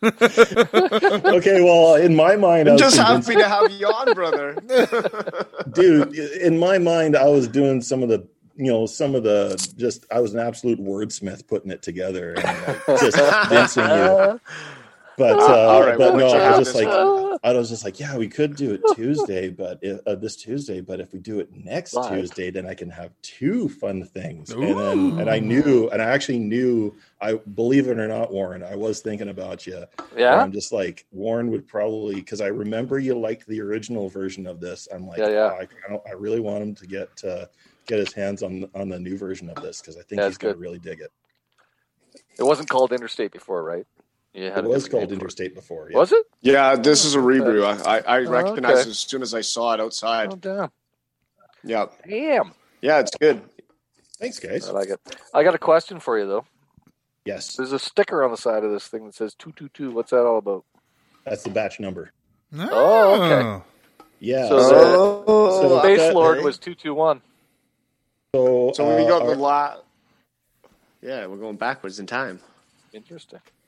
Okay, well, in my mind, I I'm was just convinced- happy to have you on, brother. dude. In my mind, I was doing some of the, you know, some of the just. I was an absolute wordsmith putting it together and like, just convincing you. But uh, All right, but we'll no, let you I have was just this like, one. I was just like, yeah, we could do it Tuesday, but if, uh, this Tuesday. But if we do it next Live. Tuesday, then I can have two fun things. And then, and I knew, and I actually knew. I believe it or not, Warren, I was thinking about you. Yeah? I'm just like Warren would probably because I remember you liked the original version of this. I'm like, Yeah, yeah. oh, I, I, don't, I really want him to get uh, get his hands on on the new version of this because I think Yeah, he's it's going to good. really dig it. It wasn't called Interstate before, right? You had It a was different called name for it. Interstate before. Yeah. Was it? Yeah, this is a rebrew. I, I, I Oh, recognized okay. it as soon as I saw it outside. Oh, damn. Yeah, Damn. yeah, it's good. Thanks, guys. I like it. I got a question for you, though. Yes, There's a sticker on the side of this thing that says two two two. What's that all about? that's the batch number. Oh, okay. Yeah. So So, the- so Oh, Space that- Lord hey, was two two one. so, so we uh, got our- the la. Yeah, we're going backwards in time. Interesting.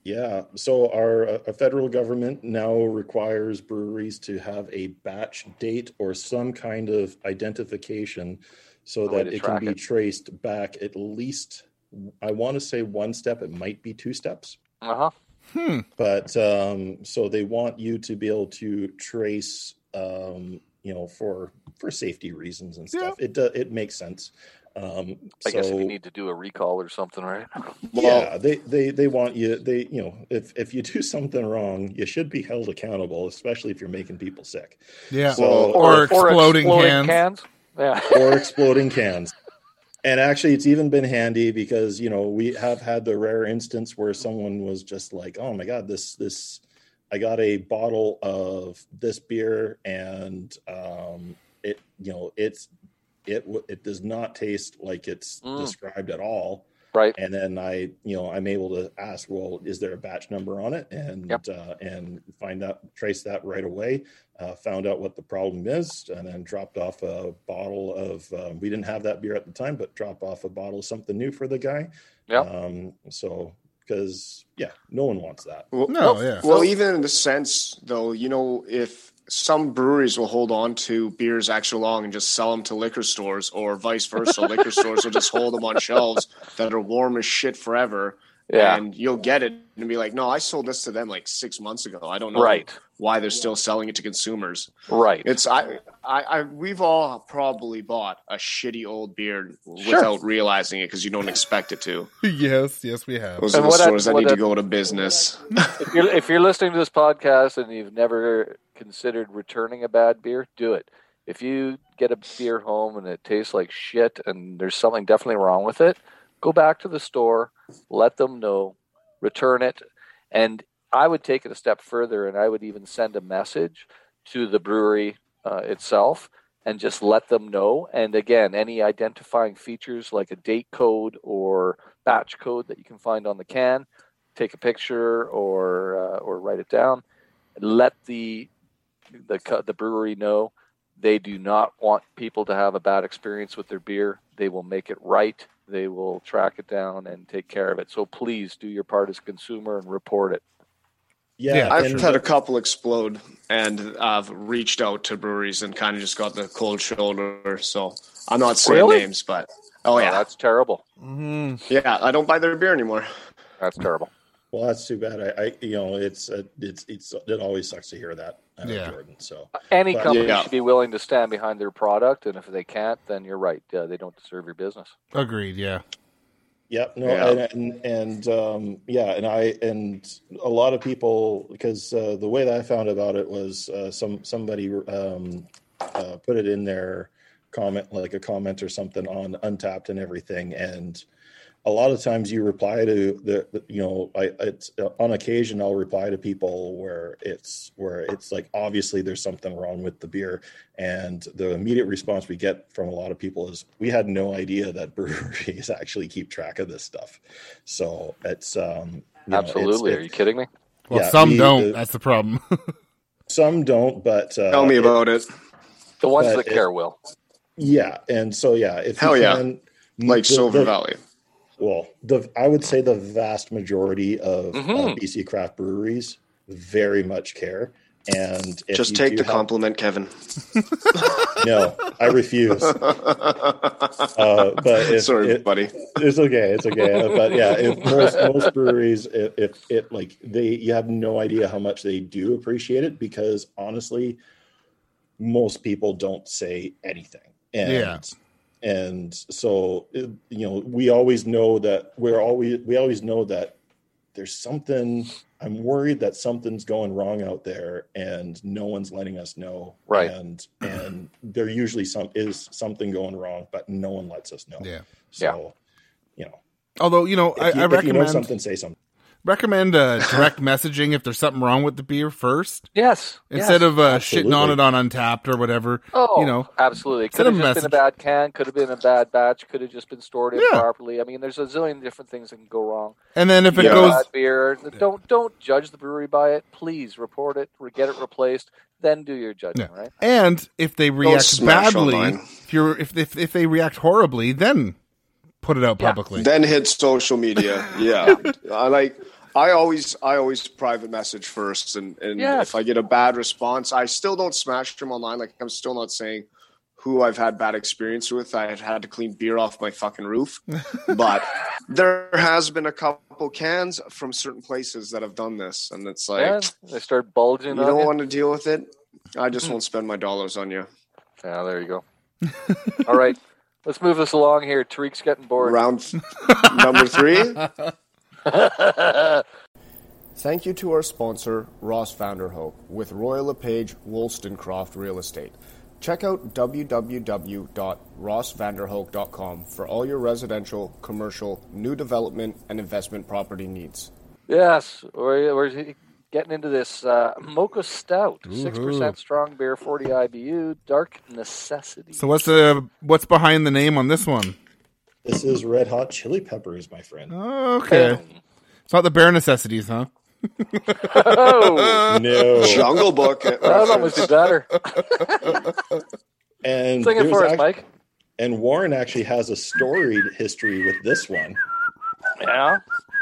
Yeah. So our, uh, our federal government now requires breweries to have a batch date or some kind of identification so A way that to it can track be it. traced back at least, I want to say one step, it might be two steps. Uh huh. But um, so they want you to be able to trace, um, you know, for for safety reasons and stuff. It do, it makes sense. Um, I so, guess if you need to do a recall or something, right? yeah, they, they they want you. They you know, if if you do something wrong, you should be held accountable, especially if you're making people sick. Yeah. So- or, exploding, cans. cans. Yeah. or exploding cans. And actually, it's even been handy because, you know, we have had the rare instance where someone was just like, oh my God, this, this, I got a bottle of this beer and um, it, you know, it's, it, it does not taste like it's Mm. described at all. Right. And then I, you know, I'm able to ask, well, is there a batch number on it? And, Yep. uh, and find out, trace that right away. Uh, found out what the problem is, and then dropped off a bottle of, um, we didn't have that beer at the time, but drop off a bottle of something new for the guy. Yep. Um, so, because, yeah, no one wants that. Well, No, yeah. Well, even in the sense, though, you know, if some breweries will hold on to beers extra long and just sell them to liquor stores, or vice versa, liquor stores will just hold them on shelves that are warm as shit forever. Yeah. And you'll get it and be like, no, I sold this to them like six months ago. I don't know Right. why they're still selling it to consumers. Right. It's I, I, I we've all probably bought a shitty old beer without realizing it because you don't expect it to. Yes, yes, we have. Those And are the what I- stores that what need I- to go to business. if you're if you're listening to this podcast and you've never considered returning a bad beer, do it. If you get a beer home and it tastes like shit and there's something definitely wrong with it, go back to the store, let them know, return it, and I would take it a step further and I would even send a message to the brewery uh, itself and just let them know. And again, any identifying features like a date code or batch code that you can find on the can, take a picture or uh, or write it down. Let the the cu- the brewery know they do not want people to have a bad experience with their beer. They will make it right. They will track it down and take care of it. So please do your part as a consumer and report it. Yeah. Yeah, I've and- had a couple explode, and I've reached out to breweries and kind of just got the cold shoulder. So I'm not saying Really? names, but oh yeah, that's terrible. yeah, I don't buy their beer anymore. That's terrible. Well, that's too bad. I, I you know, it's, uh, it's, it's, it always sucks to hear that, uh, Yeah. Jordan. So, Any But- company Yeah. should be willing to stand behind their product, and if they can't, then you're right. Uh, they don't deserve your business. Agreed, yeah. yeah, no, Yeah. and, and, and, um, yeah, and I, and a lot of people, because, uh, the way that I found about it was, uh, some, somebody, um, uh, put it in their comment, like a comment or something on Untapped and everything. And a lot of times you reply to the, the you know, I, it's uh, on occasion I'll reply to people where it's, where it's like, obviously there's something wrong with the beer. And the immediate response we get from a lot of people is, we had no idea that breweries actually keep track of this stuff. So it's, um, you know, it's- Absolutely. Are it's- you kidding me? Well, Yeah, some the- don't. the- That's the problem. some don't, but, uh, Tell me it- about it. The ones But that it- care will. yeah. And so, yeah, if Hell you yeah. can, Like the- Silver the- Valley. Well, the I would say the vast majority of uh, Mhm. B C craft breweries very much care. And if Just you take do the have- compliment, Kevin. No, I refuse. Uh, but if, Sorry, it, buddy. it's okay. It's okay. But yeah, if most most breweries, if, if it like they, you have no idea how much they do appreciate it, because honestly, most people don't say anything. And, Yeah. And so, it- you know, we always know that we're always, we always know that there's something, I'm worried that something's going wrong out there and no one's letting us know. Right. And, and there usually some is something going wrong, but no one lets us know. Yeah. So, you know, Although, you know, I, if you, I if you know recommend something, say something. recommend uh, direct messaging if there's something wrong with the beer first. Yes. Instead yes. of uh, shitting on absolutely. it on Untapped or whatever. Oh, you know, absolutely. send Could have them a just been a message. bad can. Could have been a bad batch. Could have just been stored Yeah. improperly. I mean, there's a zillion different things that can go wrong. And then if it Yeah. goes, Bad beer. Don't don't judge the brewery by it. Please report it. Or get it replaced. Then do your judging. Yeah. Right. and if they react smash badly, online. if you're if, if if they react horribly, then put it out Yeah. publicly. Then hit social media. Yeah. I like I always I always private message first, and, and Yes. if I get a bad response, I still don't smash them online. Like I'm still not saying who I've had bad experience with. I've had to clean beer off my fucking roof, but there has been a couple cans from certain places that have done this, and it's like Yeah, they start bulging. you on don't you. want to deal with it. I just won't spend my dollars on you. Yeah, there you go. All right, let's move this along here. Tariq's getting bored. Round number three. Thank you to our sponsor, Ross Vanderhoek, with Royal LePage Wollstonecroft Real Estate. Check out w w w dot ross vanderhoek dot com for all your residential, commercial, new development, and investment property needs. Yes, we're, we're getting into this uh, Mocha Stout, six percent strong beer, forty I B U, dark necessity. So what's the what's behind the name on this one? This is Red Hot Chili Peppers, my friend. Okay, it's not the bare necessities, huh? Oh, No. Jungle Book. that would almost be better. And Sing it there's for us, act- Mike. And Warren actually has a storied history with this one. Yeah.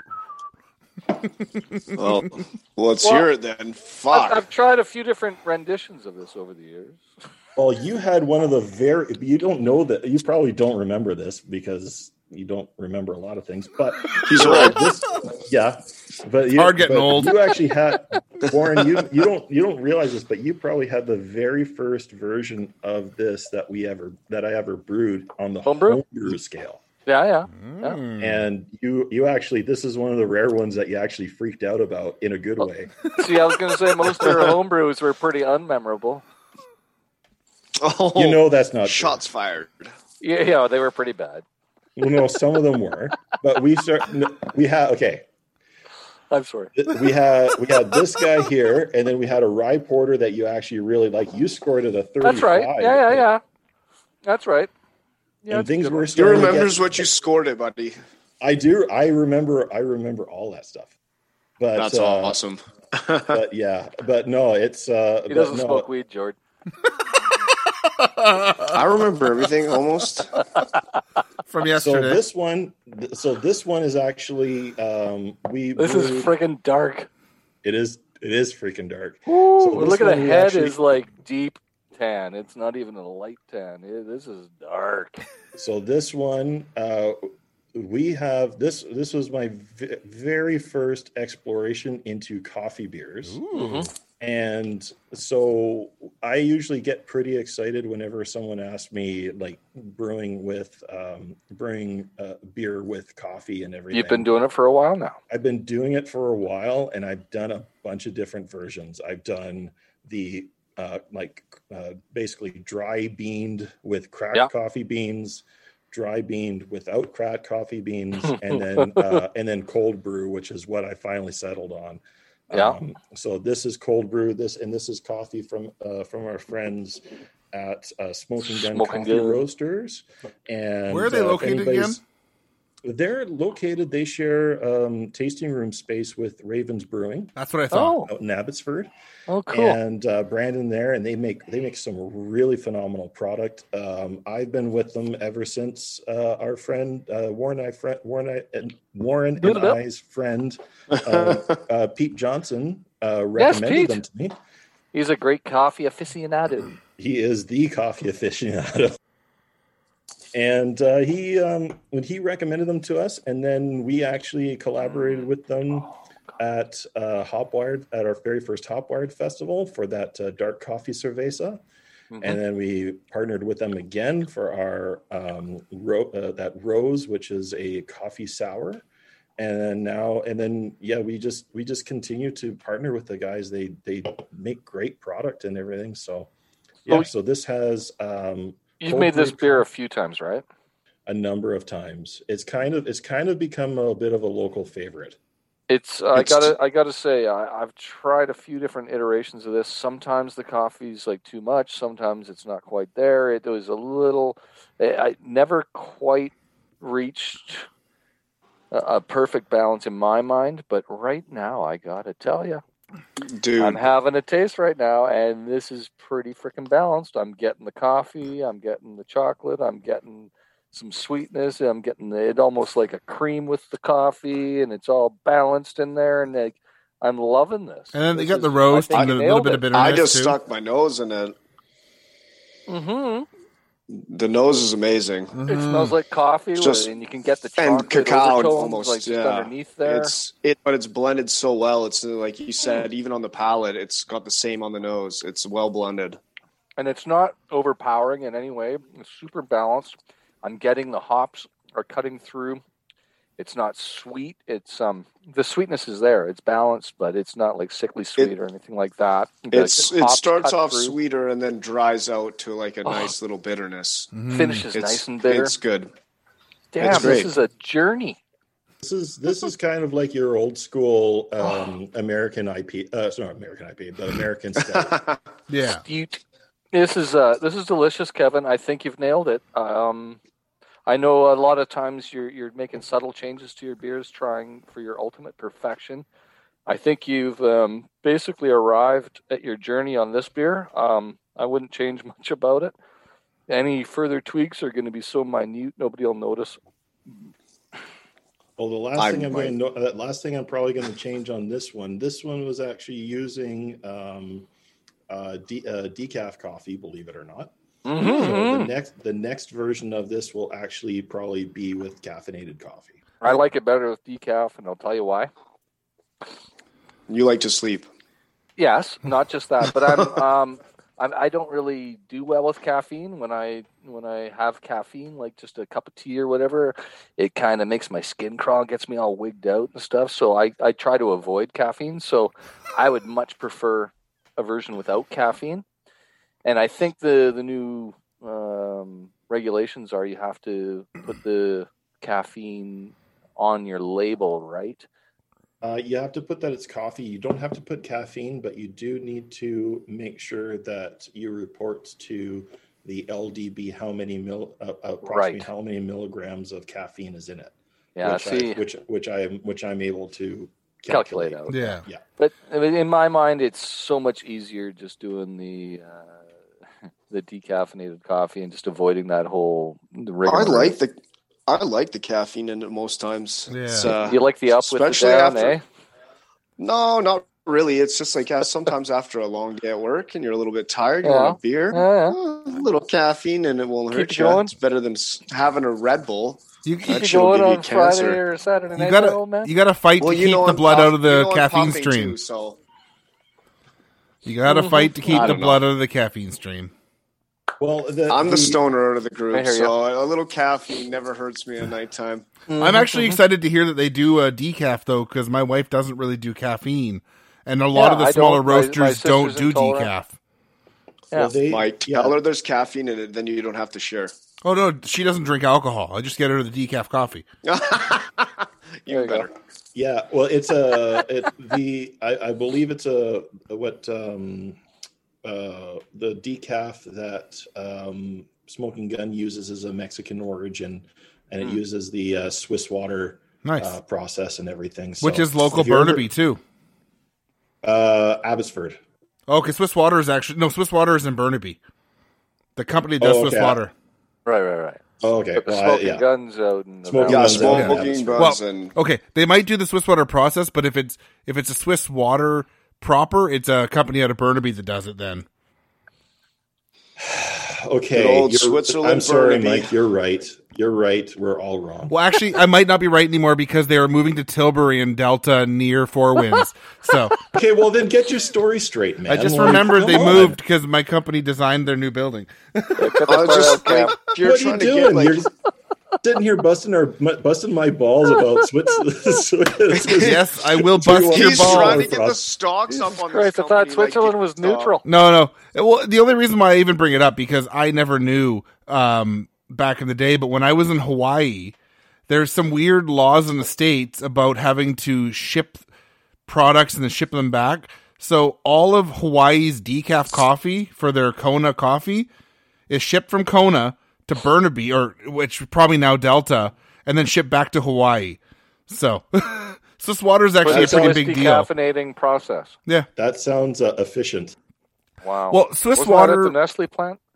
Well, let's Well, hear it then. I've, Fuck. I've tried a few different renditions of this over the years. Well, you had one of the very, you don't know that, you probably don't remember this because you don't remember a lot of things, but He's old. this, yeah, but you, Hard getting but old. You actually had, Warren, you, you don't, you don't realize this, but you probably had the very first version of this that we ever, that I ever brewed on the Homebrew? homebrew scale. Yeah, yeah. yeah. And you, you actually, this is one of the rare ones that you actually freaked out about in a good way. See, I was going to say most of our homebrews were pretty unmemorable. Oh, You know that's not true. shots fired. Yeah, yeah, they were pretty bad. Well, no, some of them were, but we start. no, We had okay. I'm sorry. We had we had this guy here, and then we had a rye porter that you actually really like. You scored at a thirty-five. That's right. Yeah, yeah, yeah. That's right. Yeah, And it's a things good were one. He starting to remembers get- what you scored it, buddy. I do. I remember. I remember all that stuff. But That's uh, awesome. But yeah, but no, it's. Uh, He but doesn't no, smoke weed, Jordan. I remember everything almost. From So yesterday. this one, th- so this one is actually um, we. This is brewed- freaking dark. It is. It is freaking dark. Ooh, So this look at the one we head actually- is like deep tan. It's not even a light tan. It- this is dark. So this one, uh, we have this. This was my v- very first exploration into coffee beers, and so I usually get pretty excited whenever someone asks me like brewing with um, brewing uh, beer with coffee and everything. You've been doing it for a while now. I've been doing it for a while, and I've done a bunch of different versions. I've done the uh, like uh, basically dry beaned with cracked Yeah. coffee beans, dry beaned without cracked coffee beans, and then uh, and then cold brew, which is what I finally settled on. Yeah. Um, so this is cold brew. This and this is coffee from uh, from our friends at uh, Smoking Gun Smoking Coffee Gun. Roasters. And Where are they uh, if located again? anybody's- They're located. They share um, tasting room space with Ravens Brewing That's what I thought. Oh, out in Abbotsford, oh, cool. and uh, Brandon there, and they make they make some really phenomenal product. Um, I've been with them ever since uh, our friend uh, Warren, I friend Warren, I, and Warren and Yep. I's friend uh, uh, Pete Johnson uh, Yes, recommended Pete. them to me. He's a great coffee aficionado. He is the coffee aficionado. And uh, he um, when he recommended them to us, and then we actually collaborated with them at uh, Hopwired at our very first Hopwired festival for that uh, dark coffee cerveza, Mhm. and then we partnered with them again for our um, ro- uh, that rose, which is a coffee sour, and then now and then yeah, we just we just continue to partner with the guys. They they make great product and everything. So yeah, Oh, so this has. Um, You've cold made this brew beer a few times, right? a number of times. It's kind of it's kind of become a bit of a local favorite. It's I It's- gotta I gotta say I, I've tried a few different iterations of this. Sometimes the coffee's like too much. Sometimes it's not quite there. It was a little. I I never quite reached a, a perfect balance in my mind. But right now, I gotta tell you, Dude, I'm having a taste right now, and this is pretty freaking balanced. I'm getting the coffee. I'm getting the chocolate. I'm getting some sweetness. I'm getting it almost like a cream with the coffee, and it's all balanced in there. And like, I'm loving this. And then they This got the is- roast I and think a you little nailed bit it. of bitterness I just too. stuck my nose in it. Mm-hmm. The nose is amazing. It smells like coffee, It's just- and you can get the And chocolate cacao overtones, almost, like just yeah. underneath there. It's it, but it's blended so well. It's uh, like you said, even on the palate, it's got the same on the nose. It's well blended. And it's not overpowering in any way. It's super balanced. I'm getting the hops are cutting through. It's not sweet. It's um the sweetness is there. It's balanced, but it's not like sickly sweet It- or anything like that. The It's it hops starts cut off through, sweeter and then dries out to like a Oh. nice little bitterness. finishes It's nice and bitter. It's good. Damn, it's this great. is a journey. This is this is kind of like your old school um, American I P. Uh, it's not American I P, but American stout. Yeah. You, this is uh this is delicious, Kevin. I think you've nailed it. Um, I know a lot of times you're you're making subtle changes to your beers, trying for your ultimate perfection. I think you've um, basically arrived at your journey on this beer. Um, I wouldn't change much about it. Any further tweaks are going to be so minute nobody will notice. Well, the last I thing I'm might- going to uh, last thing I'm probably going to change on this one. This one was actually using um, uh, de- uh, decaf coffee, believe it or not. So the next the next version of this will actually probably be with caffeinated coffee. I like it better with decaf, and I'll tell you why. You like to sleep. Yes, not just that, but I'm um I'm, I don't really do well with caffeine. When I when I have caffeine, like just a cup of tea or whatever, it kind of makes my skin crawl, gets me all wigged out and stuff. So I I try to avoid caffeine. So I would much prefer a version without caffeine. And I think the the new um, regulations are you have to put the caffeine on your label, right? Uh, you have to put that it's coffee. You don't have to put caffeine, but you do need to make sure that you report to the L D B how many mil, uh, approximately Right. how many milligrams of caffeine is in it. Yeah, which see, I, which which I am which I'm able to calculate calculate, out. Yeah. Yeah. But I mean, in my mind, it's so much easier just doing the uh, the decaffeinated coffee and just avoiding that whole the I rigmarole. like the I like the caffeine in it most times. Yeah. It's, uh, You like the up with the especially down, after- eh? No, not really. It's just like uh, sometimes after a long day at work and you're a little bit tired, you Yeah. want a beer, Yeah, uh, a little caffeine, and it won't Keep hurt it you. going. It's better than s- having a Red Bull. You, Keep That it shit'll going give you on Friday cancer. or Saturday you night, gotta old man. you gotta fight Well, to you keep know the I'm blood puff- out of you the know I'm caffeine puffing stream. too, so You gotta fight to keep I the don't blood out of the caffeine stream. Well, the, I'm the the- stoner out of the I group, hear ya. so a little caffeine never hurts me at nighttime. I'm actually excited to hear that they do a decaf though, because my wife doesn't really do caffeine, and a lot Yeah, of the I smaller don't. My- my roasters don't sister's do intolerant. decaf. Yeah. Well, they, Mike, yeah, tell her there's caffeine in it, then you don't have to share. Oh no, she doesn't drink alcohol. I just get her the decaf coffee. Even you go. better. yeah. Well, it's a it, the I, I believe it's a what um, uh, the decaf that um, Smoking Gun uses is a Mexican origin, and it uses the uh, Swiss water Nice. uh, process and everything. So Which is local if you're ever- Burnaby too. uh, Abbotsford. Oh, okay, Swiss Water is actually no Swiss Water is in Burnaby. The company does Oh, Swiss okay. Water. Right, right, right. Oh, okay. But the Well, I- smoking yeah. guns out in the Smoking Yeah, guns out in smoking Abbotsford. guns Well, and Okay, they might do the Swiss Water process, but if it's if it's a Swiss Water proper, it's a company out of Burnaby that does it. Then Okay, Good old you're- Switzerland, I'm sorry, Burnaby. Mike. You're right. You're right. We're all wrong. well, actually, I might not be right anymore because they are moving to Tilbury and Delta near Four Winds. So Okay, well then get your story straight, man. I just Like, remembered come they on. moved because my company designed their new building. I was just like, you're What are you trying to doing? get like You're sitting here busting our busting my balls about Swiss. Swiss Yes, I will bust your he's balls. trying to get the stocks up on this Christ, I company. thought like, Switzerland get was the stock. neutral. No, no. Well, the only reason why I even bring it up because I never knew um, back in the day, but when I was in Hawaii, there's some weird laws in the States about having to ship products and then ship them back. So all of Hawaii's decaf coffee for their Kona coffee is shipped from Kona to Burnaby, or which probably now Delta, and then shipped back to Hawaii. So Swiss Water is But actually a it's a pretty big deal. decaffeinating process. Yeah. That sounds uh, efficient. Wow. Well, Swiss Wasn't that Water- at the Nestle plant.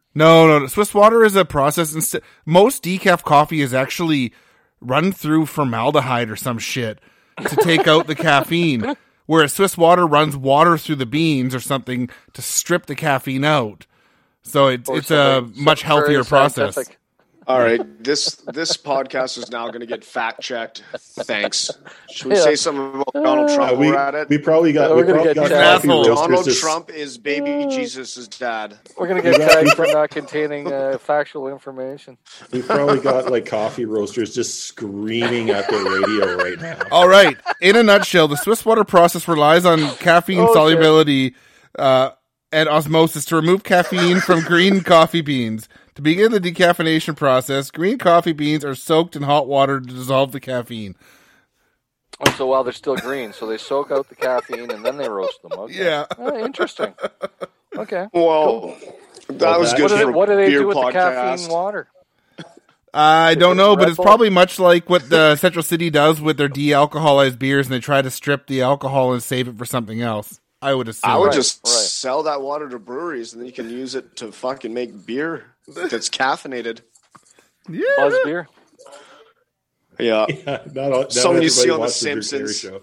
No, no, no. Swiss water is a process. Inst- most decaf coffee is actually run through formaldehyde or some shit to take out the caffeine, whereas Swiss water runs water through the beans or something to strip the caffeine out. So it, Or it's a something- much something very healthier process. scientific. All right, this this podcast is now going to get fact checked. Thanks. Should we Yeah. say something about Donald Trump? Uh, we, We're at it. we probably got, Yeah, we we're gonna probably get got tagged. coffee Asshole. roasters Donald just- Trump is baby Jesus' dad. We're gonna get We got- tagged we for pro- not containing uh, factual information. We've probably got like coffee roasters just screaming at their radio right now. All right. In a nutshell, the Swiss water process relies on caffeine Oh, shit. solubility uh, and osmosis to remove caffeine from green coffee beans. To begin the decaffeination process, green coffee beans are soaked in hot water to dissolve the caffeine. Oh, so while they're still green, so they soak out the caffeine and then they roast them. Okay. Yeah. Oh, interesting. Okay. Well, that Well, was that- good What do, they, for what do they beer do with the podcast. caffeine water? I don't know, but Red it's Bull? probably much like what the Central City does with their de-alcoholized beers, and they try to strip the alcohol and save it for something else. I would assume. I would Right, just right. sell that water to breweries, and then you can use it to fucking make beer that's caffeinated. yeah. Buzz beer. Yeah. Yeah, not all, not Something you see everybody on The watches Drew Carey Simpsons. show.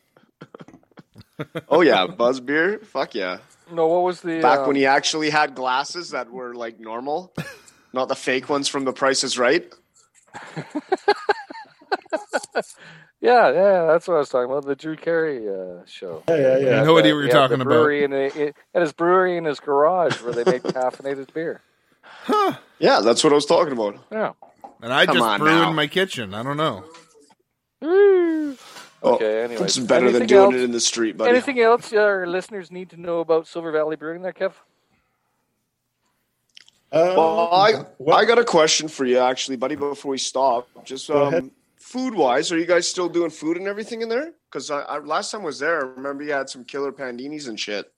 Oh yeah, buzz beer. Fuck yeah. No, what was the Back um, when he actually had glasses that were like normal, not the fake ones from The Price is Right. Yeah, yeah, that's what I was talking about. The Drew Carey uh, show. Yeah, yeah, yeah. I had no He idea had what you're the talking about. brewery in a, it, at his brewery in his garage where they make caffeinated beer. Yeah, that's what I was talking about. Yeah. And I Come just on brew now. in my kitchen. I don't know. Okay, anyway. It's better than Anything doing else? it in the street, buddy. Anything else our listeners need to know about Silver Valley Brewing there, Kev? Um, Well, I well, I got a question for you, actually, buddy. Before we stop, just Go ahead. um, food wise, are you guys still doing food and everything in there? Because I, I last time I was there, I remember you had some killer pandinis and shit.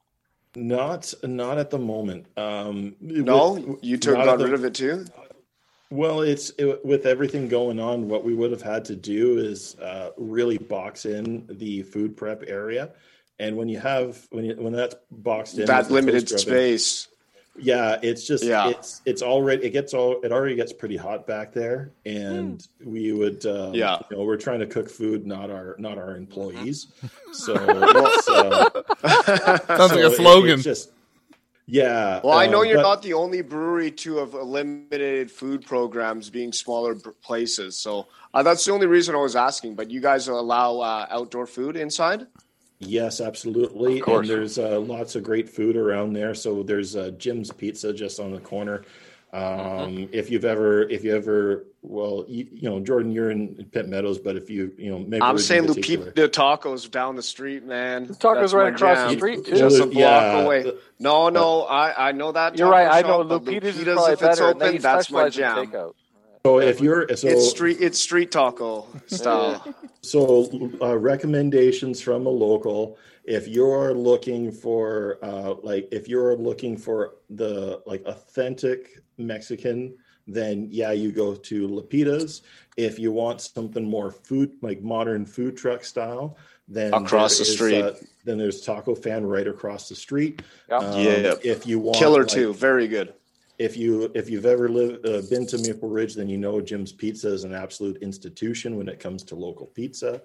not not at the moment. Um, No, with- you took not got at the- rid of it too. Well, it's it, with everything going on. What we would have had to do is uh, really box in the food prep area, and when you have when you, when that's boxed in, with That the limited toaster oven, space. yeah, it's just Yeah. it's it's already it gets all it already gets pretty hot back there, and we would um, Yeah. you know we're trying to cook food, not our not our employees, so it's, uh, Sounds so like a it- slogan. it's just yeah. Well, I know uh, you're but- not the only brewery to have eliminated food programs being smaller b- places. So uh, that's the only reason I was asking. But you guys allow uh, outdoor food inside? Yes, absolutely. Of course. And there's uh, lots of great food around there. So there's uh, Jim's Pizza just on the corner. Um, Mm-hmm. If you've ever, if you ever, well, you, you know, Jordan, you're in Pitt Meadows, but if you, you know, maybe I'm in saying particular- Lupita Tacos down the street, man. The tacos That's right my across the jam. street, too. Just a Well, block yeah, away. the- No, no, I, I know that. You're taco right. I shop, know but Lupita's is Lupita's, probably if it's better. and they open, that's my specialize in jam. takeout. So if you're, so It's street. It's street taco style. So, uh, recommendations from a local. If you're looking for, uh, like, if you're looking for the like authentic Mexican, then yeah, you go to Lupita's. If you want something more food, like modern food truck style, then Across there the is, street. uh, then there's Taco Fan right across the street. Yeah. Um, Yeah. If you want Killer like, too. Very good. if you if you've ever lived uh, been to Maple Ridge, then you know Jim's Pizza is an absolute institution when it comes to local pizza.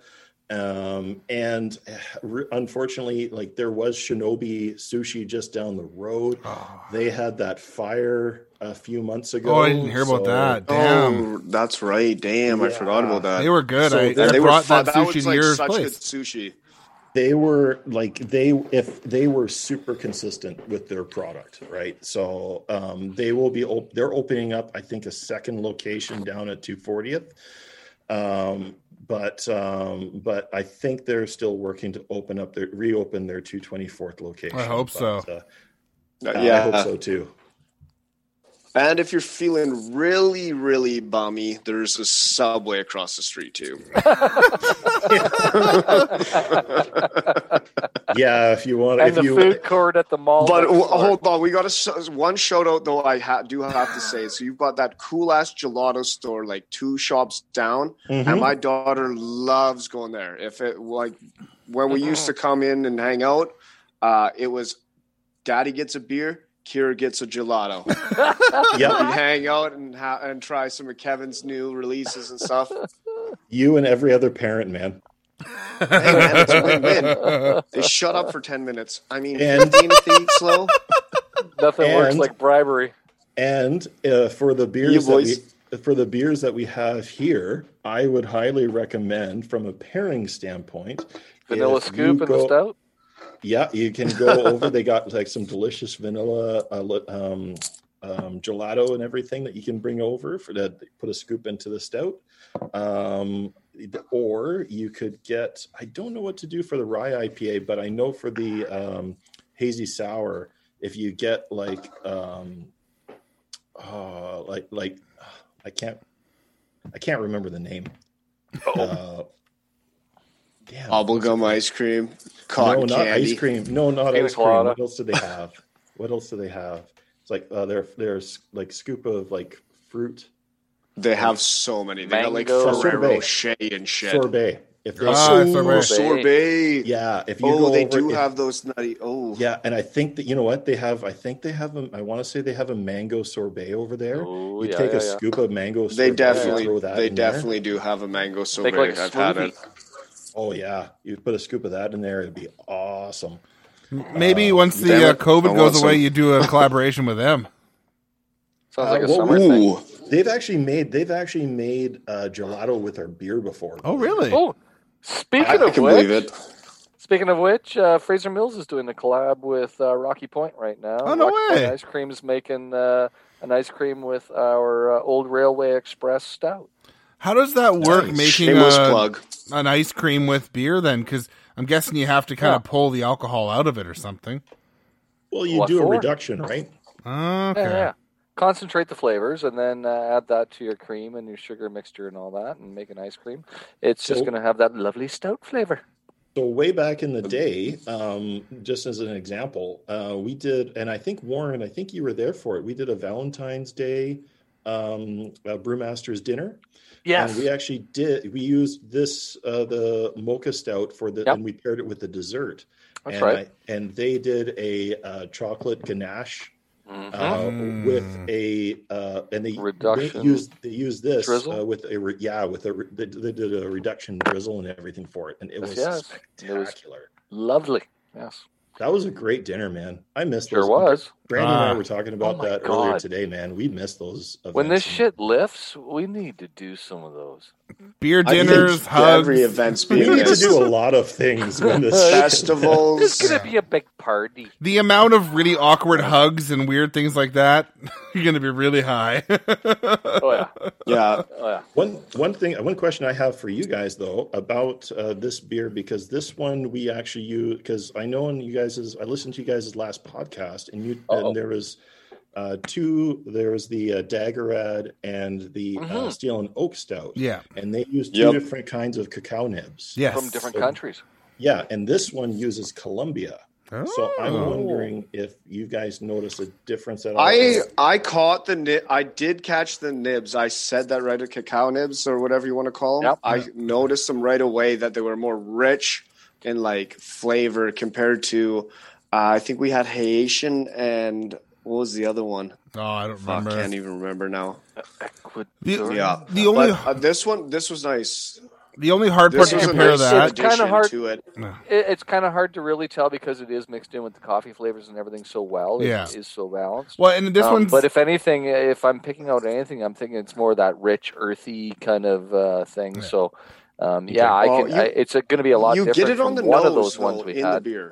Um, and uh, re- unfortunately, like there was Shinobi Sushi just down the road. They had that fire a few months ago. Oh, I didn't hear about so- that. Damn. Oh, that's right. Damn, I Yeah. forgot about that. They were good. So I, they- I They were brought fun. that That sushi was to like your such place. good sushi. They were like they if they were super consistent with their product, right? So um, they will be op- they're opening up, I think, a second location down at two fortieth. Um, but um, but I think they're still working to open up their reopen their two twenty-fourth location. I hope so. But, Uh, uh, yeah. I hope so too. And if you're feeling really, really bummy, there's a Subway across the street too. Yeah, if you want, And if the you food court at the mall. But next w- door. hold on, we got a sh- one shout out though. I ha- do have to say. So you've got that cool ass gelato store, like two shops down, Mhm. and my daughter loves going there. If it like when we used to come in and hang out, uh, it was Daddy gets a beer, Kira gets a gelato. Yep. We hang out and ha- and try some of Kevin's new releases and stuff. You and every other parent, man. Hey man, it's a win-win. They shut up for ten minutes. I mean, And- fifteen if they eat slow. Nothing works And- like bribery. And uh, for the You beers that boys. we, for the beers that we have here, I would highly recommend, from a pairing standpoint, Vanilla if scoop you in the go- stout. Yeah, you can go over. They got like some delicious vanilla uh, li- um, um, gelato and everything that you can bring over for that. Put a scoop into the stout, um, or you could get. I don't know what to do for the rye I P A, but I know for the um, hazy sour, if you get like, um, uh, like like I can't, I can't remember the name. Uh, damn, Bubblegum ice cream, no, cotton not candy. ice cream. No, not Pina ice cream. colada. What else do they have? What else do they have? It's like uh, there, there's like scoop of like fruit They have so many. They got like Mango. Ferrero Sorbet. Rocher and shit. sorbet. If they, Ah, Ooh, sorbet. sorbet. yeah, if you Oh, go they over, do if- have those nutty. Oh, Yeah, and I think that you know what they have. I think they have. A, I want to say they have a mango sorbet over there. Oh, you yeah, take yeah, a yeah. scoop of mango. they sorbet, definitely, throw that they in there. definitely do have a mango sorbet. Make like a I've had it. smoothie. Oh yeah, you put a scoop of that in there. It'd be awesome. Maybe once damn the uh, it. COVID I goes want away, some. you do a collaboration with them. Sounds like a Uh, well, summer thing. Ooh, They've actually made. They've actually made uh, gelato with our beer before. Oh, really? Oh, speaking I, I of can which, believe it. speaking of which, uh, Fraser Mills is doing a collab with uh, Rocky Point right now. Oh, no Rocky Point way. Ice Cream is making uh, an ice cream with our uh, Old Railway Express stout. How does that work, Nice. making Shameless a, plug. an ice cream with beer then? Because I'm guessing you have to kind of pull the alcohol out of it or something. Well, you What do a for? reduction, right? Okay. Yeah, yeah. Concentrate the flavors and then uh, add that to your cream and your sugar mixture and all that and make an ice cream. It's just So- going to have that lovely stout flavor. So way back in the day, um, just as an example, uh, we did, and I think Warren, I think you were there for it. We did a Valentine's Day um, uh, Brewmasters dinner. Yes. And we actually did. We used this uh, the mocha stout for the, Yep. and we paired it with the dessert. That's and right. I, and they did a uh, chocolate ganache Mhm. uh, Mm. with a uh, and they, Reduction they used they used this drizzle? uh, with a re- yeah with a re- they, they did a reduction drizzle and everything for it, and it Yes, was yes. It was- spectacular. Lovely. Yes. That was a great dinner, man. I missed Sure those. was. Brandy and Ah. I were talking about Oh my that earlier God. today, man. We missed those events. When this and- shit lifts, we need to do some of those. Beer I think dinners, hugs. every event's we being need to missed. do a lot of things when this It's Festivals. going to be a big party. The amount of really awkward hugs and weird things like that, you're going to be really high. Oh, yeah. Yeah, Oh, yeah. One one thing, one question I have for you guys though about uh, this beer, because this one we actually use, because I know in you guys' I listened to you guys' last podcast, and you Uh-oh. and there was uh, two. There was the uh, Daggerad and the uh, Mhm. Steel and Oak Stout. Yeah. and they used two Yep. different kinds of cacao nibs. Yes. From different So- countries. Yeah, and this one uses Colombia. So I'm Oh. wondering if you guys notice a difference at all. I I caught the nib. I did catch the nibs. I said that right, at cacao nibs or whatever you want to call them. Yep. I noticed them right away that they were more rich in like flavor compared to. Uh, I think we had Haitian and what was the other one? Oh, I don't Fuck, remember. can't even remember now. Ecuador. Yeah, The only but, uh, this one, this was nice. the only hard part This to was a compare nice that. It's kinda addition hard- to it. It, it's kind of hard to really tell because it is mixed in with the coffee flavors and everything so well. It Yeah. is so balanced. Well, and this Um, one's but if anything, if I'm picking out anything, I'm thinking it's more that rich, earthy kind of uh, thing. So, um, yeah, I Well, can. you- I, it's going to be a lot You different get it on from the one nose of those though, ones we in the had. beer.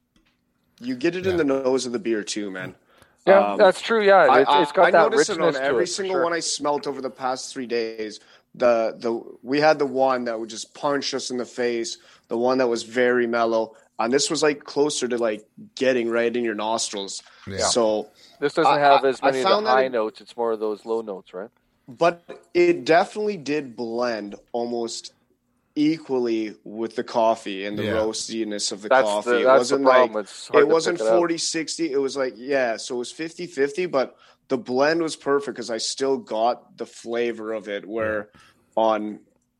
You get it in the nose of the beer too, man. Yeah, Um, that's true. Yeah, I, it's, I, it's got I that noticed it richness on to every it, for single sure. one I smelt over the past three days. The the we had the one that would just punch us in the face, the one that was very mellow, and this was like closer to like getting right in your nostrils. Yeah. So, This doesn't I- have I- as I many of the found that high it- notes. It's more of those low notes, right? but it definitely did blend almost equally with the coffee and the Yeah. roastiness of the That's coffee. the it that's the wasn't problem. like It's hard it to wasn't pick it out. forty sixty. It was like, yeah, so it was fifty fifty, but the blend was perfect because I still got the flavor of it. Where on,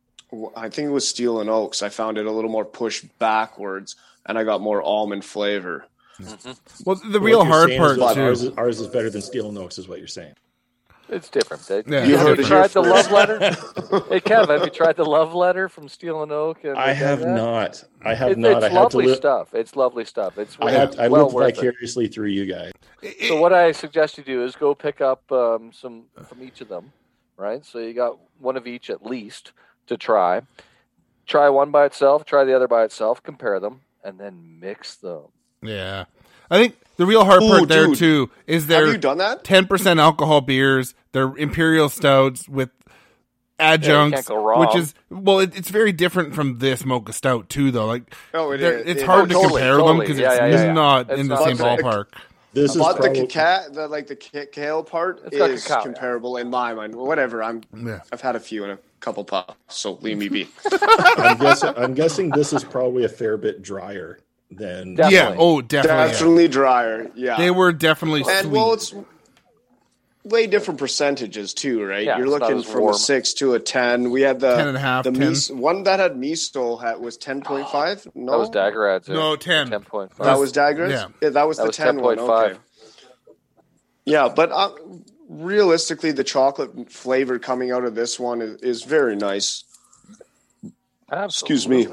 I think it was Steel and Oaks, I found it a little more pushed backwards and I got more almond flavor. Well, the What real you're hard saying part is that too. Ours is, ours is better than Steel and Oaks, is what you're saying. It's different. It, Yeah, you it's have you different. tried the love letter? Hey, Kev, have you tried the love letter from Steel and Oak? And I have that? not. I have It, not. it's I had to lovely live. stuff. It's lovely stuff. It's I had. I well lived worth it. vicariously through you guys. So what I suggest you do is go pick up um, some from each of them, right? So you got one of each at least to try. Try one by itself, try the other by itself, compare them, and then mix them. Yeah. I think the real hard part Ooh, there dude. too is Have their you done that? ten percent alcohol beers, their imperial stouts with adjuncts, can't go wrong. which is well, it, it's very different from this mocha stout too, though. Like, Oh, it they're- is. it's It- hard oh, to totally, compare them totally. because Yeah, it's yeah, yeah, yeah. not It's in the not same the same. ballpark. This is But the probably, cacao, the like the ca- kale part It's got is cacao, yeah. comparable in my mind. Whatever. I'm. Yeah. I've had a few and a couple puffs, so leave me be. I'm guessing. I'm guessing this is probably a fair bit drier than. Definitely. Yeah. Oh, definitely. yeah. Definitely drier. Yeah. They were definitely and sweet. well, it's way different percentages too, right? Yeah, You're it's not looking as from warm. a six to a ten. We had the ten and a half, The ten. miso, one that had miso had was ten point five. No, That was Daggerad's. yeah. No, ten. ten point five. That was Dagger's. Yeah. that was That the was ten one. ten point five. Okay. Yeah, but uh, realistically, the chocolate flavor coming out of this one is, is very nice. Excuse me.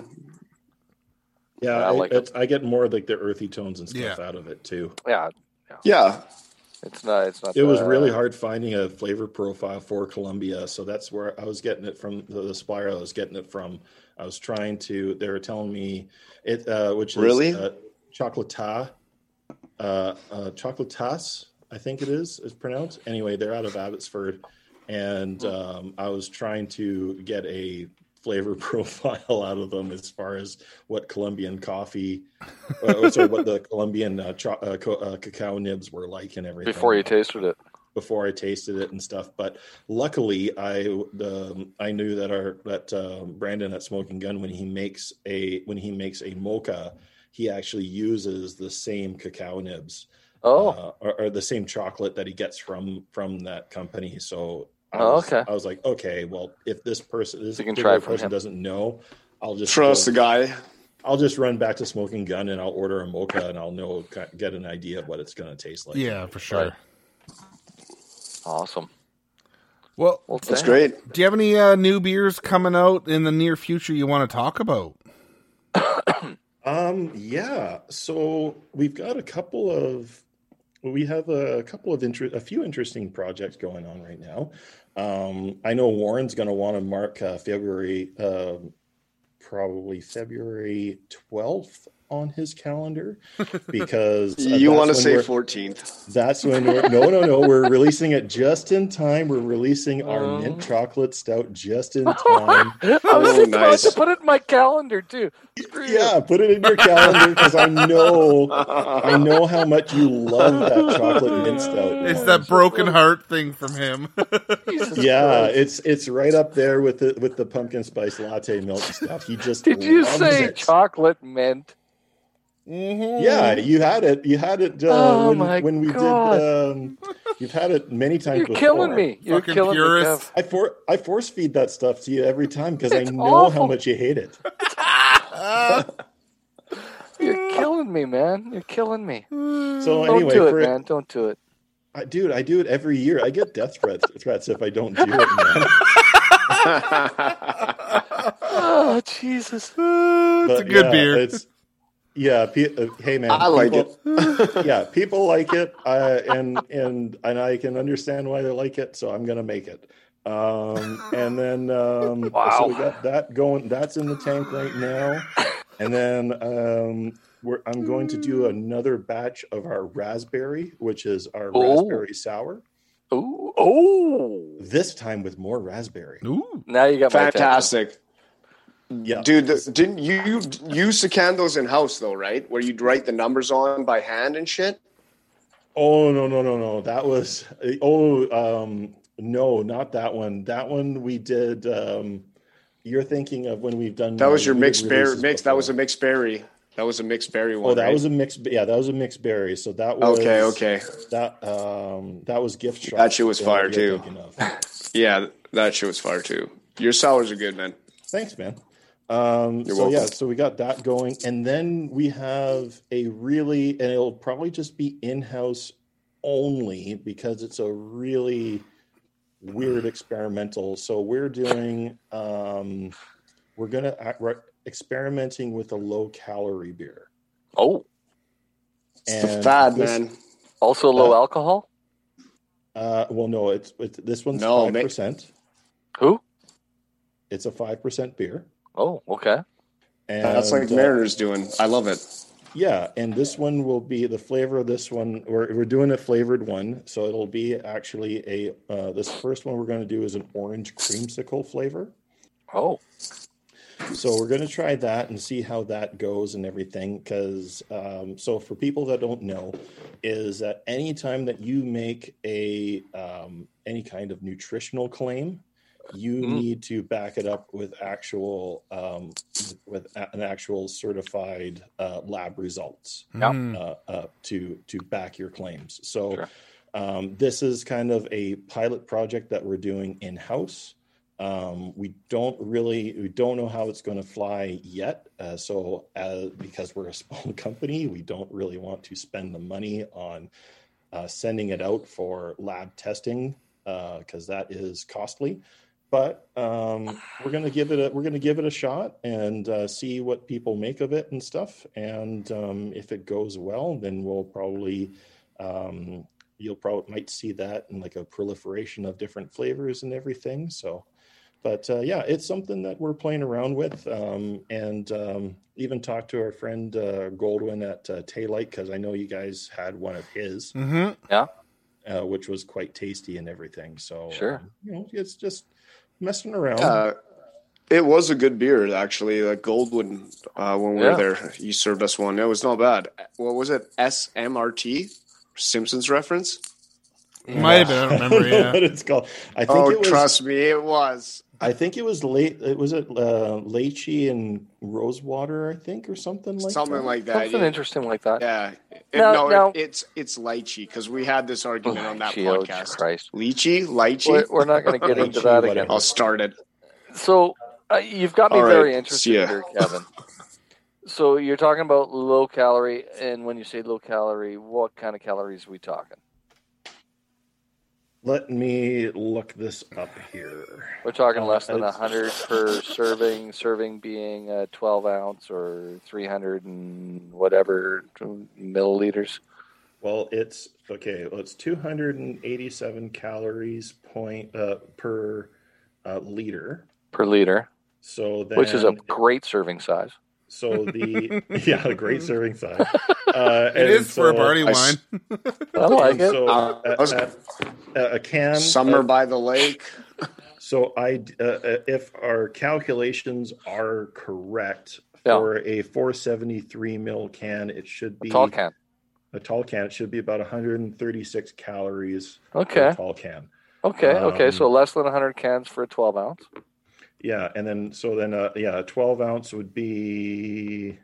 Yeah, I I, like it's, I get more like the earthy tones and stuff Yeah. out of it too. Yeah, Yeah, it's not. It's not. It was the- really hard finding a flavor profile for Columbia, so that's where I was getting it from. The, the supplier I was getting it from, I was trying to. They were telling me it, uh, which is Really? uh, chocolata, uh, uh, chocolatas, I think it is is pronounced. Anyway, they're out of Abbotsford, and um, I was trying to get a flavor profile out of them as far as what Colombian coffee, uh, sorry, what the Colombian uh, cho- uh, co- uh, cacao nibs were like and everything. before you tasted it. Before I tasted it and stuff, but luckily I the I knew that our that uh, Brandon at Smoking Gun, when he makes a when he makes a mocha, he actually uses the same cacao nibs, Oh, uh, or, or the same chocolate that he gets from from that company. So I Oh, was, okay. I was like, okay, well, if this person this You can particular try from person him. doesn't know, I'll just trust go- the guy. I'll just run back to Smoking Gun and I'll order a mocha and I'll know get an idea of what it's going to taste like. yeah, for sure. Right. awesome. Well, Well, That's damn. great. do you have any uh, new beers coming out in the near future you want to talk about? Um, yeah. So we've got a couple of, we have a couple of inter- a few interesting projects going on right now. Um, I know Warren's going to want to mark uh, February, um, probably February twelfth on his calendar because uh, You that's want to when say we're- fourteenth? That's when we're no, no, no. We're releasing it just in time. We're releasing our Oh. mint chocolate stout just in time. I was Oh, just about nice. to put it in my calendar too. Screw you. Yeah, put it in your calendar because I know, I know how much you love that chocolate mint stout. It's Warren. that broken heart thing from him. Jesus Yeah, Christ. it's it's right up there with the with the pumpkin spice latte milk stuff. He just Did you loves say it. chocolate mint? Yeah, you had it. You had it uh, Oh, when, my when we God. did. Um, you've had it many times. You're before. killing me. You're Fucking killing purist. me, I for I force feed that stuff to you every time because I It's know how awful. much you hate it. Kev. You're killing me, man. You're killing me. So Don't anyway, do it, for man. Don't do it. I, dude, I do it every year. I get death threats threats if I don't do it, man. Oh, Jesus. It's But a good yeah, beer. It's yeah. Pe- uh, hey, man. I like people- yeah, people like it, uh, and and and I can understand why they like it. So I'm gonna make it. Um, and then um, Wow. so we got that going. That's in the tank right now. And then um, we're, I'm going to do another batch of our raspberry, which is our Oh. raspberry sour. Ooh. Oh. This time with more raspberry. Ooh. Now you got my attention. Fantastic, Yeah, dude. The, didn't you use Secandos in house though? Right, where you'd write the numbers on by hand and shit. Oh no no no no! That was oh um, no, not that one. That one we did. Um, you're thinking of when we've done. That was uh, your weird mixed berry releases mix. That was a before. mixed berry. That was a mixed berry one. Oh, that right? was a mixed. Yeah, that was a mixed berry. So that was Okay, okay. That um, that was gift shop. That shit was that fire, you're too. thinking of. Yeah, that shit was fire too. Your sours are good, man. Thanks, man. Um, You're so welcome. yeah, so we got that going, and then we have a really, and it'll probably just be in-house only because it's a really weird experimental. So we're doing, um, we're gonna we're experimenting with a low-calorie beer. Oh, It's the And fad, this- man. also low Uh, alcohol? Uh, well, no, it's, it's this one's No, five ma- percent. Who? It's a five percent beer. Oh, okay. And, That's like uh, Mariners doing. I love it. Yeah, and this one will be the flavor of this one. We're we're doing a flavored one, so it'll be actually a. Uh, this first one we're going to do is an orange creamsicle flavor. Oh, So we're going to try that and see how that goes and everything. Because um, so for people that don't know, is that anytime that you make a um, any kind of nutritional claim, you Mm. need to back it up with actual um, with a- an actual certified uh, lab results Yeah. Mm. uh, uh, to to back your claims. So Sure. um, this is kind of a pilot project that we're doing in house. Um, we don't really we don't know how it's going to fly yet. Uh, so uh, because we're a small company, we don't really want to spend the money on uh, sending it out for lab testing because that is costly. But um, we're going to give it a we're going to give it a shot and uh, see what people make of it and stuff. And um, if it goes well, then we'll probably um, you'll probably might see that in like a proliferation of different flavors and everything. So, but uh, yeah, it's something that we're playing around with, um, and um, even talked to our friend uh, Goldwyn at uh, Taillight because I know you guys had one of his, Mm-hmm. uh, which was quite tasty and everything. So Sure. um, you know, it's just messing around. Uh, it was a good beer, actually. Like Goldwood, uh, when we Yeah. were there, you served us one. It was not bad. What was it? S M R T? Simpsons reference? Might have been. I don't I don't remember. know Yeah. what it's called. I think Oh, it was. trust me, it was. I think it was late. It was it uh, lychee and rosewater, I think, or something like Something that. like that. something yeah. interesting like that. Yeah. It- Now- no, now- it, it's it's lychee because we had this argument on that Lychee, oh, podcast. Christ. Lychee, lychee. We're, we're not going to get into Lychee, that whatever. again. I'll start it. So uh, you've got me All right, very see interested ya. here, Kevin. So you're talking about low calorie, and when you say low calorie, what kind of calories are we talking? Let me look this up here. We're talking Uh, less than it's- one hundred per serving, serving being a twelve ounce or three hundred and whatever milliliters. Well, it's okay. Well, it's two hundred eighty-seven calories point uh, per uh, liter. Per liter, So then, which is a great serving size. so the yeah, a great serving size. Uh, It is for a party I s- wine. I like it. So Uh, a, I was- a- a- a can. Summer of- by the lake. So I, uh, uh, if our calculations are correct, Yeah. for a four seventy-three mil can, it should be A tall can. A tall can. It should be about one hundred thirty-six calories. Okay. Per tall can. Okay. Okay. So Um, less than one hundred cans for a twelve ounce. Yeah, and then so then uh, yeah, a twelve ounce would be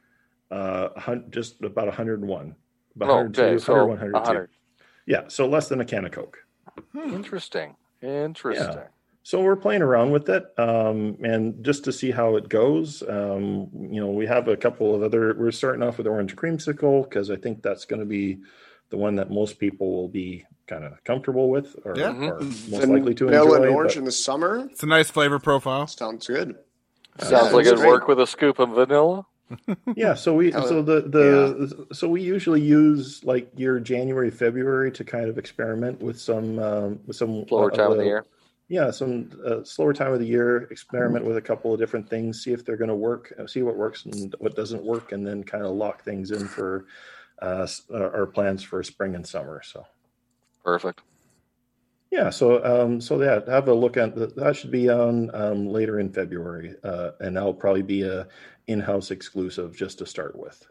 uh a hun- just about one hundred one. About Oh, one hundred two, okay. So one hundred, one hundred two. one hundred. Yeah, so less than a can of Coke. Interesting. Interesting. So we're playing around with it, um, and just to see how it goes. Um, you know, we have a couple of other. We're starting off with orange creamsicle because I think that's going to be the one that most people will be kind of comfortable with, or, Yeah. or most Vanilla likely to and enjoy. orange but- in the summer. It's a nice flavor profile. Sounds good. Sounds Yeah, like it's it'd great. work with a scoop of vanilla. Yeah, so we Hell, so the the so we usually use like your January February to kind of experiment with some um, with some Slower uh, time of the uh, year. Yeah, some uh, slower time of the year. Experiment with a couple of different things, see if they're going to work, uh, see what works and what doesn't work, and then kind of lock things in for uh, s- uh, our plans for spring and summer. So Perfect. yeah, so um, so yeah, have a look at that. That should be on um, later in February, uh, and that'll probably be a in-house exclusive just to start with.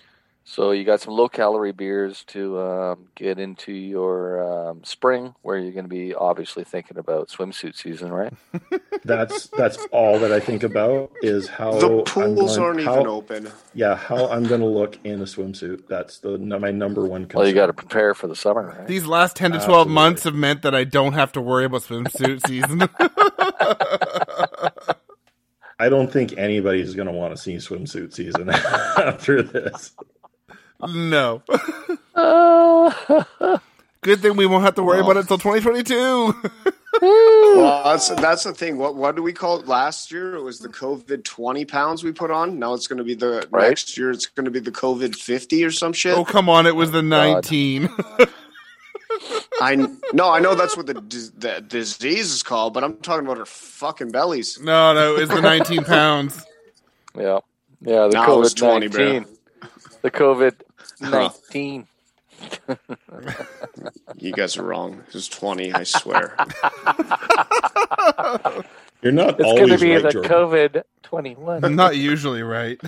So you got some low calorie beers to um, get into your um, spring, where you're going to be obviously thinking about swimsuit season, right? That's that's all that I think about is how The I'm pools going- aren't how- even open. Yeah, how I'm going to look in a swimsuit. That's the my number one concern. Well, you got to prepare for the summer, right? These last ten to twelve Absolutely. months have meant that I don't have to worry about swimsuit season. I don't think anybody's going to want to see swimsuit season after this. No. Uh, Good thing we won't have to worry about it until twenty twenty-two. Well, that's that's the thing. What what do we call it last year? It was the COVID twenty pounds we put on. Now it's going to be the Right. next year. It's going to be the COVID fifty or some shit. Oh, come on. It was the nineteen. I no, I know that's what the dis- the disease is called, but I'm talking about our fucking bellies. No, no. It was the nineteen pounds. yeah, yeah. The Now it's COVID twenty, bro. nineteen. The COVID nineteen. You guys are wrong. It was twenty. I swear. You're not It's going to always be right, the Jordan. COVID twenty-one. I'm not usually right.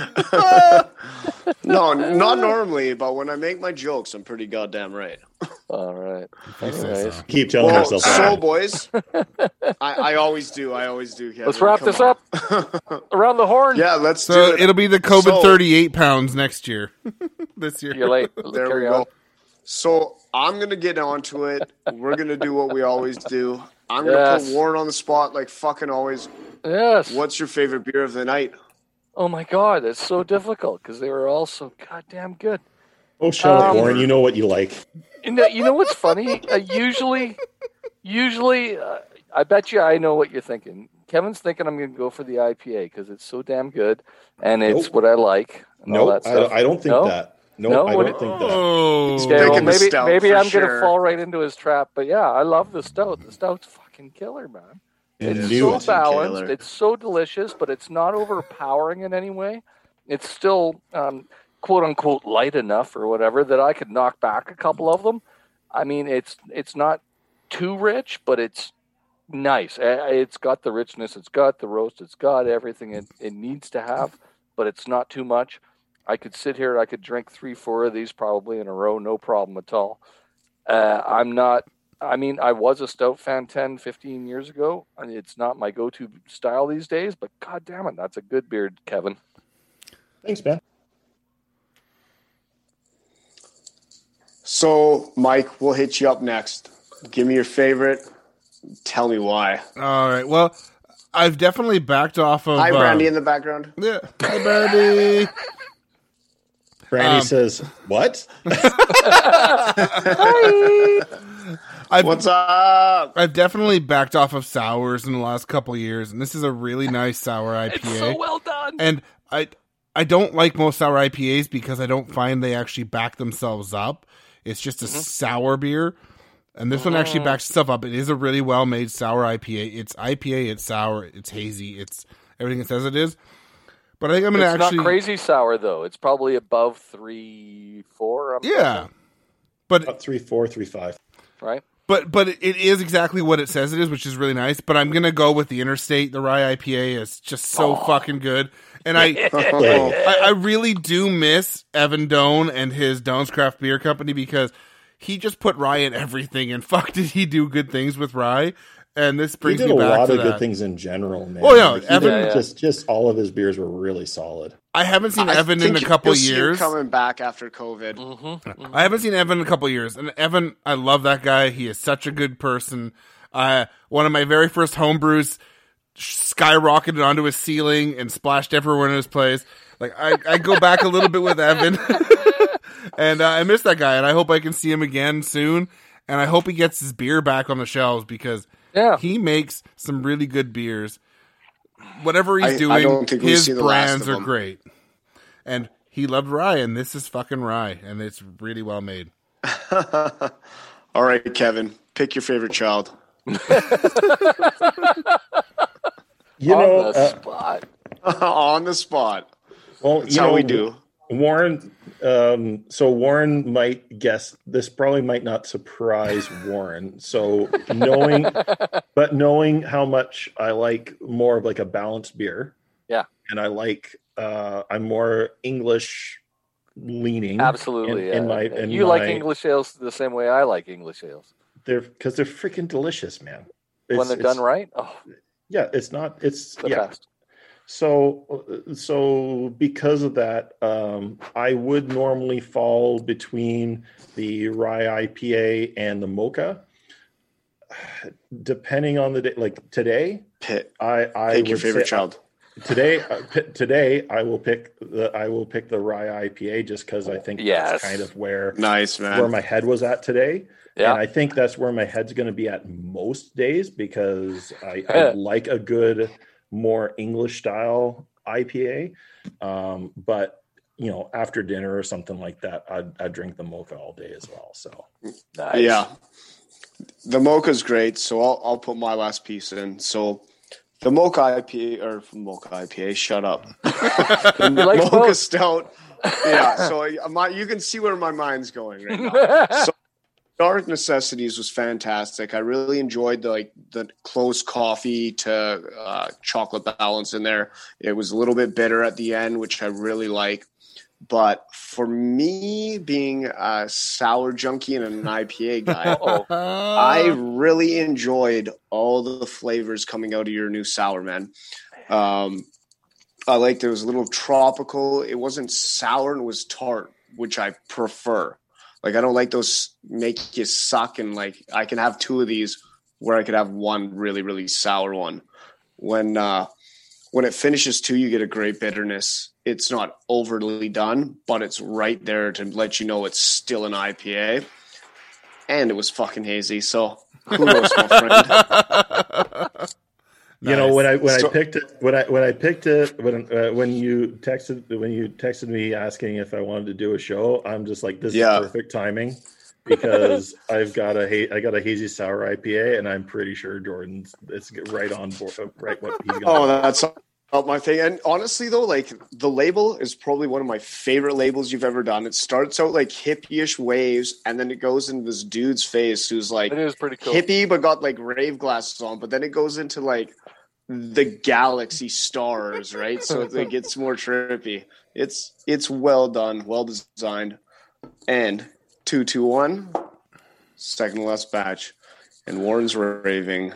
No, not normally, but when I make my jokes, I'm pretty goddamn right. All right. you say Anyways, so. Keep telling Well, yourself so that. boys, I, I always do. I always do. Kevin. let's wrap Come this on. up. Around the horn. Yeah, let's So do it. it'll be the COVID So- thirty-eight pounds next year. This year. You're late. There Carry we on. go. So I'm gonna get onto it. We're gonna do what we always do. I'm gonna Yes. put Warren on the spot like fucking always. Yes. What's your favorite beer of the night? Oh my God, it's so difficult because they were all so goddamn good. Oh, shut up, Um, Warren. You know what you like. You know, you know what's funny? Uh, usually, usually, uh, I bet you I know what you're thinking. Kevin's thinking I'm going to go for the I P A because it's so damn good and it's Nope. what I like and all No, that I, stuff. I don't think No? that. No, No? I What don't do- think that. Oh. Okay, well, Picking the maybe stout maybe for I'm going to sure. fall right into his trap. But yeah, I love the stout. The stout's fucking killer, man. It It's is so fucking balanced. killer. It's so delicious, but it's not overpowering in any way. It's still um, quote unquote light enough or whatever that I could knock back a couple of them. I mean, it's it's not too rich, but it's nice. Uh, It's got the richness. It's got the roast. It's got everything it, it needs to have, but it's not too much. I could sit here. I could drink three, four of these probably in a row, no problem at all. Uh, I'm not. I mean, I was a stout fan ten, fifteen years ago. I mean, it's not my go-to style these days, but god damn it, that's a good beer, Kevin. Thanks, man. So, Mike, we'll hit you up next. Give me your favorite. Tell me why. All right. Well, I've definitely backed off of. Hi, Brandy um, in the background. Yeah. Hi, Brandy. Brandy Um, says, what? I've, What's up? I've definitely backed off of sours in the last couple of years, and this is a really nice sour I P A. It's so well done. And I I don't like most sour I P As because I don't find they actually back themselves up. It's just a sour beer. And this one actually backs itself up. It is a really well made sour I P A. It's I P A, it's sour, it's hazy, it's everything it says it is. But I think I'm gonna It's actually not crazy sour though. It's probably above three, four. I'm Yeah. guessing, But Up three, four, three, five. right. But but it is exactly what it says it is, which is really nice. But I'm gonna go with the Interstate. The Rye I P A is just so fucking good, and I, I I really do miss Evan Doan and his Doan's Craft Beer Company because he just put rye in everything, and fuck did he do good things with rye. And this He brings did me a back lot to of that. good things in general, man. Oh, yeah, Like, he Evan- did Yeah, yeah. just just all of his beers were really solid. I haven't seen I Evan think in a couple you'll see him years. coming back after COVID. Mm-hmm. I haven't seen Evan in a couple of years, and Evan, I love that guy. He is such a good person. Uh, one of my very first homebrews skyrocketed onto his ceiling and splashed everyone in his place. Like I, I go back a little bit with Evan, and uh, I miss that guy, and I hope I can see him again soon. And I hope he gets his beer back on the shelves because Yeah. he makes some really good beers. Whatever he's I- I doing, don't think we've his seen the last brands of are them. great. And he loved rye, and this is fucking rye, and it's really well made. All right, Kevin, pick your favorite child. You On know, the uh, spot. On the spot. well, That's you how know, we do. Warren. Um, so Warren might guess this. Probably might not surprise Warren. So knowing, but knowing how much I like more of like a balanced beer. Yeah. And I like. Uh, I'm more English leaning. Absolutely. In, in yeah. my, in you like my- English ales the same way I like English ales. They're because they're freaking delicious, man. when It's- they're it's- done right, oh, Yeah, it's not. It's the yeah. best. So, so because of that, um, I would normally fall between the rye I P A and the mocha, depending on the day. Like today, Pick, I I pick your would favorite say- child. today, uh, p- today I will pick the I will pick the rye I P A just because I think Yes. that's kind of where Nice, man. where my head was at today. Yeah. And I think that's where my head's going to be at most days because I, I like a good, more English style I P A. Um, but, you know, after dinner or something like that, I'd, I'd drink the mocha all day as well. So, Nice. Yeah. The mocha's great, so I'll I'll put my last piece in. So the mocha I P A or mocha I P A, shut up. You like Mocha both? stout. Yeah, so I- my, you can see where my mind's going right now. So Dark Necessities was fantastic. I really enjoyed the like the close coffee to uh, chocolate balance in there. It was a little bit bitter at the end, which I really like. But for me, being a sour junkie and an I P A guy, I really enjoyed all the flavors coming out of your new sour, man. Um, I liked it was a little tropical. It wasn't sour and it was tart, which I prefer. Like I don't like those make you suck, and like I can have two of these where I could have one really, really sour one. When uh, when it finishes two, you get a great bitterness. It's not overly done, but it's right there to let you know it's still an I P A. And it was fucking hazy, so kudos, my friend. you know, when I when So- I picked it when I when I picked it when uh, when you texted when you texted me asking if I wanted to do a show, I'm just like, this Yeah. is perfect timing because I've got a ha- I got a hazy sour I P A, and I'm pretty sure Jordan's it's right on board, right what he's gonna. Oh, that's not my thing. And honestly, though, like the label is probably one of my favorite labels you've ever done. It starts out like hippie-ish waves, and then it goes into this dude's face who's like It is pretty cool. hippie, but got like rave glasses on. But then it goes into like the galaxy stars, right? So it gets more trippy. It's it's well done, well designed. And two two one, second to last batch, and Warren's raving.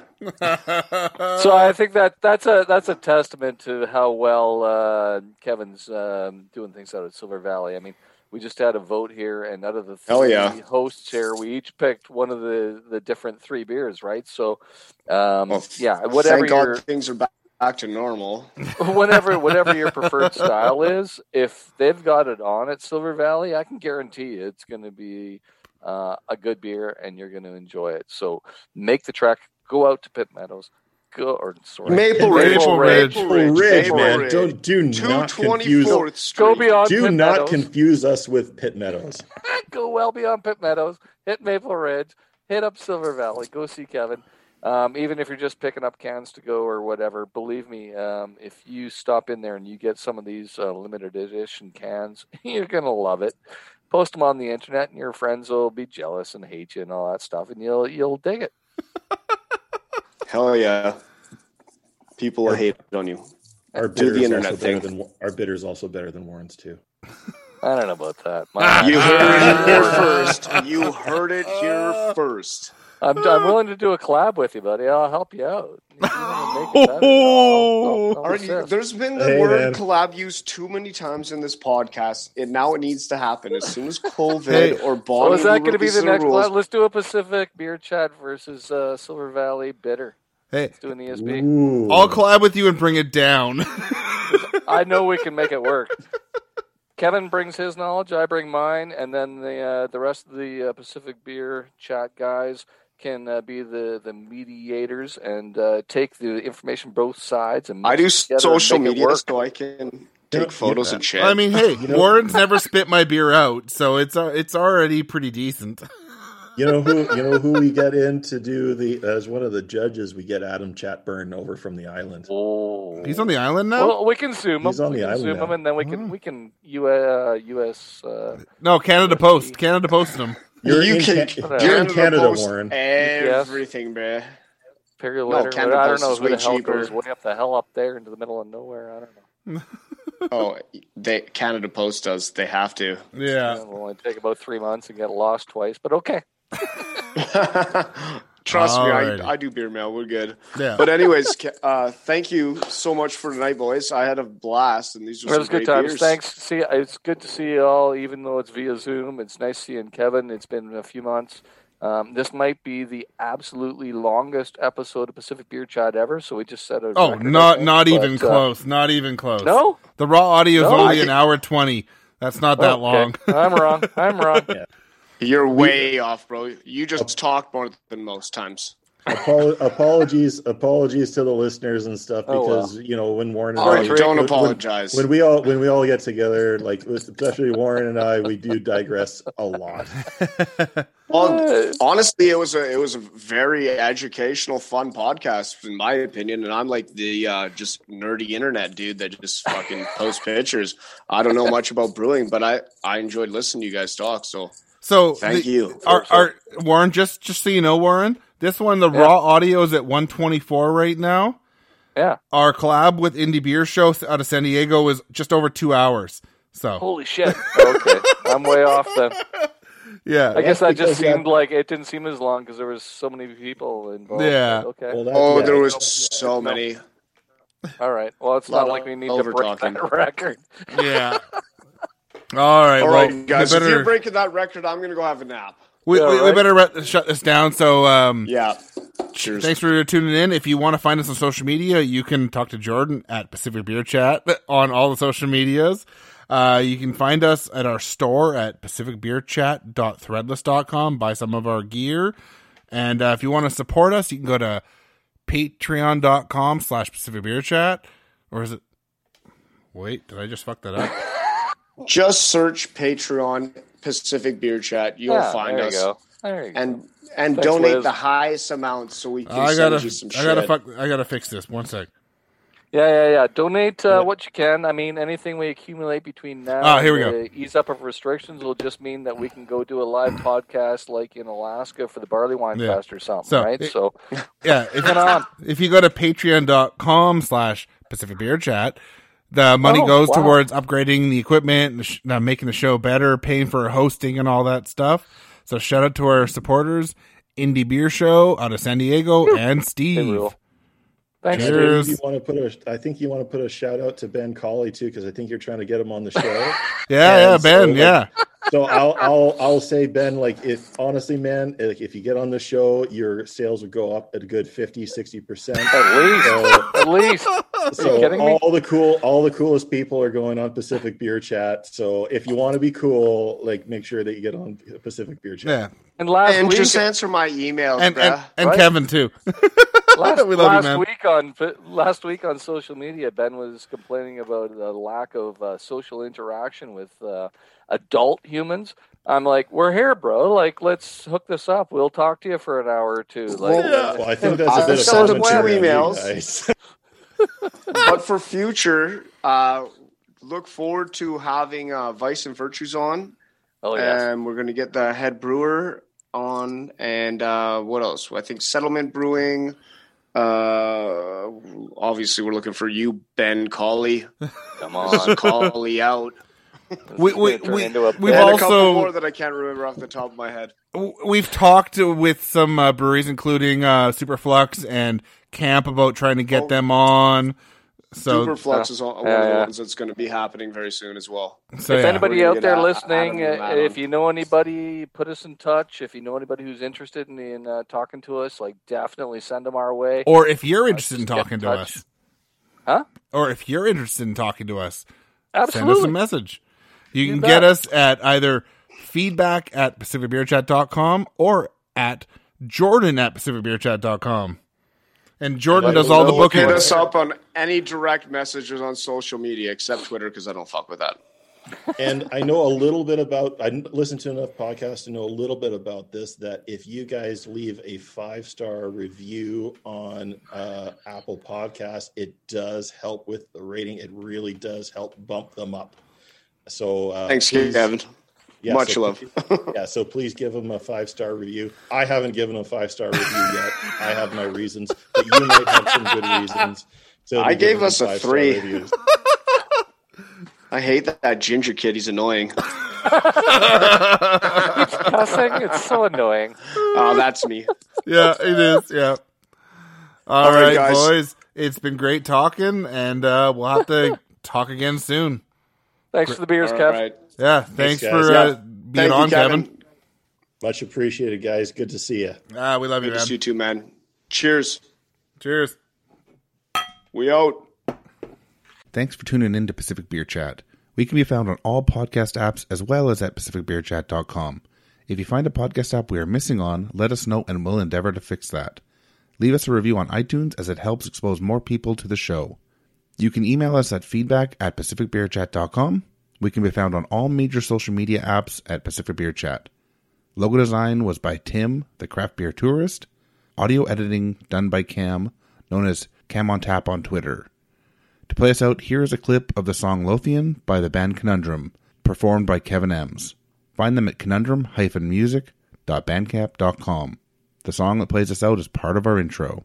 So I think that that's a that's a testament to how well uh, Kevin's um, doing things out at Silver Valley. I mean, we just had a vote here, and out of the three Hell yeah. hosts here, we each picked one of the, the different three beers, right? So, um, Well, yeah, whatever Thank your God things are back, back to normal. whatever whatever your preferred style is, if they've got it on at Silver Valley, I can guarantee you it's going to be uh, a good beer, and you're going to enjoy it. So make the trek, go out to Pit Meadows, go or sorry, Maple Ridge. Maple Ridge. Maple Ridge, Maple man. Ridge. Don't do two not confuse twenty-fourth Street. Go beyond do Pit not Meadows. confuse us with Pit Meadows. Go well beyond Pit Meadows, hit Maple Ridge, hit up Silver Valley, go see Kevin. Um, even if you're just picking up cans to go or whatever, believe me, um, if you stop in there and you get some of these uh, limited edition cans, you're going to love it. Post them on the internet and your friends will be jealous and hate you and all that stuff, and you'll you'll dig it. Hell yeah. People will hate on you. Our Do bitter the is internet also better thing. than our bitter is also better than Warren's too. I don't know about that. My- You heard it here first. You heard it here first. I'm, I'm willing to do a collab with you, buddy. I'll help you out. If you wanna make it better, I'll- I'll- I'll All right, assist. there's been the Hey, word man. collab used too many times in this podcast, and now it needs to happen as soon as COVID Hey. or So Bonnie is that going to be the releases next rules. collab? Let's do a Pacific Beer Chat versus uh, Silver Valley Bitter. Hey, Let's do an E S B. Ooh. I'll collab with you and bring it down. I know we can make it work. Kevin brings his knowledge, I bring mine, and then the uh, the rest of the uh, Pacific Beer Chat guys can uh, be the, the mediators and uh, take the information both sides and I do mix it together social and make it media work. so I can You take know- photos you know- and shit. I mean, hey, Warren's never spit my beer out, so it's uh, it's already pretty decent. You know who? You know who we get in to do the as one of the judges. We get Adam Chatburn over from the island. Oh. He's on the island now. Well, we can zoom him. He's on we the can island zoom now. him, and then we can Oh. we can U uh, U S Uh, No, Canada Post. Canada posted him. You're you in, can, Ca- Whatever. you're in Canada, Post Warren. Everything, man. Imperial No, letter. Canada I don't Post know is who way the hell cheaper. goes way up the hell up there into the middle of nowhere. I don't know. Oh, they Canada Post does. They have to. Yeah. It'll only take about three months and get lost twice, but okay. Trust Alrighty. me, I, I do beer mail. We're good. Yeah. But anyways, Ke- uh, thank you so much for tonight, boys. I had a blast, and these were It some was good great times. beers. Thanks. See, it's good to see you all, even though it's via Zoom. It's nice seeing Kevin. It's been a few months. Um, this might be the absolutely longest episode of Pacific Beer Chat ever, so we just set a Oh, record, not I think, not but, even uh, close. Not even close. No? The raw audio is No? only I an think- hour twenty. That's not that Okay. long. I'm wrong. I'm wrong. You're way off, bro. You just talk more than most times. Apol- apologies, apologies to the listeners and stuff Oh, because you know when Warren and Oh, I, don't when- apologize. When we all when we all get together, like especially Warren and I, we do digress a lot. Well, honestly, it was a it was a very educational, fun podcast, in my opinion. And I'm like the uh, just nerdy internet dude that just fucking posts pictures. I don't know much about brewing, but I I enjoyed listening to you guys talk. So So thank the- you. Our, our Warren, just just so you know, Warren, this one the Yeah. raw audio is at one twenty-four right now. Yeah. Our collab with Indie Beer Show out of San Diego is just over two hours. So Holy shit. Okay. I'm way off then. yeah, I guess that because just that- seemed like it didn't seem as long because there was so many people involved. Yeah. But okay. Well, that- Oh, yeah. there was so many. All right. Well, it's Lot not of like we need to break over-talking. that record. yeah. All right, All well, right, guys. we If you're better breaking that record, I'm gonna go have a nap. we, Yeah, we, we right. better re- shut this down. So um, Yeah. Cheers. thanks for tuning in. If you want to find us on social media, you can talk to Jordan at Pacific Beer Chat on all the social medias. Uh, you can find us at our store at pacific beer chat dot threadless dot com. Buy some of our gear. And uh, if you want to support us, you can go to patreon dot com slash Pacific Beer Chat. Or is it... Wait, did I just fuck that up? Just search Patreon Pacific Beer Chat. You'll Yeah, find there us. you go. There you go. And and Thanks, donate Liz. the highest amount so we can I send gotta, you some I gotta shit. fuck, I gotta fix this. One sec. Yeah, yeah, yeah. Donate uh, what you can. I mean, anything we accumulate between now Ah, here we and the ease up of restrictions will just mean that we can go do a live podcast like in Alaska for the Barley Wine Yeah. Fest or something, So, right? it- So, Yeah, if, Get on. if you go to patreon dot com slash Pacific Beer Chat, the money Oh, goes wow. towards upgrading the equipment, the sh- uh, making the show better, paying for hosting and all that stuff. So shout out to our supporters, Indie Beer Show out of San Diego, and they Steve. rule. Thanks, And I Cheers. think you want to put a, I think you want to put a shout out to Ben Colley too, because I think you're trying to get him on the show. Yeah, yeah, And so, Ben, like, yeah. So I'll I'll I'll say, Ben, like if honestly, man, like if you get on the show, your sales would go up at a good fifty, sixty percent. At least. So, At least. so kidding me? all the cool all the coolest people are going on Pacific Beer Chat. So if you want to be cool, like make sure that you get on Pacific Beer Chat. Yeah. And last And week, just answer my emails, And, and, bruh. and Right? Kevin, too. last, we love you, last man. week on last week on social media, Ben was complaining about the lack of uh, social interaction with uh, adult humans. I'm like, we're here, bro. Like, let's hook this up. We'll talk to you for an hour or two. Like, Well, Well, I think that's a I've bit of sent him two commentary on you emails. guys. But for future, uh, look forward to having uh, Vice and Virtues on. oh yes, And we're going to get the head brewer on. And uh, what else? I think Settlement Brewing. Uh, obviously, we're looking for you, Ben Colley. come on. Colley out. We, we, It's gonna turn we, into a we've and a couple also... more that I can't remember off the top of my head. We've talked with some uh, breweries, including uh, Superflux and Camp, about trying to get Oh. them on. So, Superflux is one yeah, of the yeah. ones that's going to be happening very soon as well. so if yeah. anybody We're gonna out get there Adam- listening, Adam and uh, Matt if on. you know anybody, put us in touch. If you know anybody who's interested in, in uh, talking to us, like definitely send them our way. Or if you're interested in just get talking in to touch. us, Huh? or if you're interested in talking to us, Absolutely. send us a message. You You can bet. get us at either feedback at pacific beer chat dot com or at Jordan at pacific bear chat dot com. And Jordan Let does us all the know. booking. Hit us up on any direct messages on social media except Twitter because I don't fuck with that. And I know a little bit about, I listened to enough podcasts to know a little bit about this, that if you guys leave a five-star review on uh, Apple Podcasts, it does help with the rating. It really does help bump them up. So uh, Thanks, please- Kevin. yeah, Much so love. please- yeah, so please give them a five-star review. I haven't given a five-star review yet. I have my reasons, but you might have some good reasons. So I to give gave them us a five-star three. reviews. I hate that, that ginger kid. He's annoying. Cussing, it's so annoying. Oh, that's me. Yeah, it is. Yeah. All, All right, right, guys. boys. It's been great talking, and uh, we'll have to talk again soon. Thanks for the beers, All Kev. right. Yeah, thanks, guys. for Yeah. uh, being Thank you, on, Kevin. Kevin. Much appreciated, guys. Good to see you. Ah, we love you, Good to man. see you too, man. Cheers. Cheers. We out. Thanks for tuning in to Pacific Beer Chat. We can be found on all podcast apps as well as at pacific beer chat dot com. If you find a podcast app we are missing on, let us know and we'll endeavor to fix that. Leave us a review on iTunes as it helps expose more people to the show. You can email us at feedback at pacific beer chat dot com. We can be found on all major social media apps at Pacific Beer Chat. Logo design was by Tim, the craft beer tourist. Audio editing done by Cam, known as Cam on Tap on Twitter. To play us out, here is a clip of the song Lothian by the band Conundrum, performed by Kevin Ems. Find them at conundrum dash music dot bandcamp dot com. The song that plays us out is part of our intro.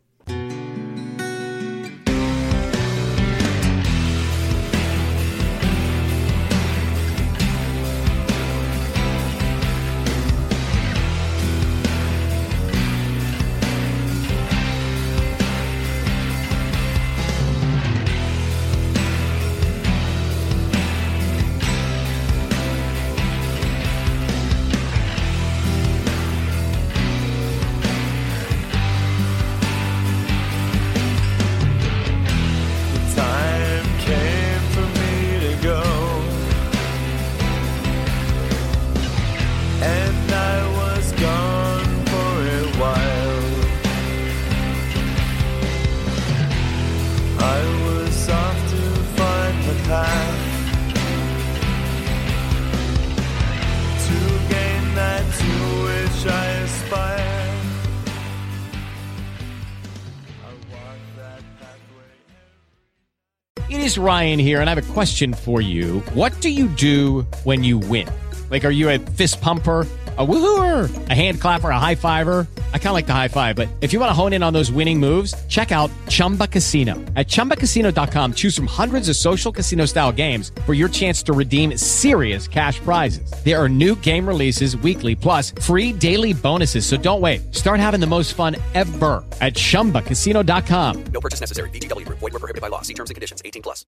It is Ryan here, and I have a question for you. What do you do when you win? Like, are you a fist pumper, a woohooer, a hand clapper, a high fiver? I kind of like the high five, but if you want to hone in on those winning moves, check out Chumba Casino. At chumba casino dot com, choose from hundreds of social casino-style games for your chance to redeem serious cash prizes. There are new game releases weekly, plus free daily bonuses. So don't wait. Start having the most fun ever at chumba casino dot com. No purchase necessary. V G W Group. Void where prohibited by law. See terms and conditions. eighteen plus.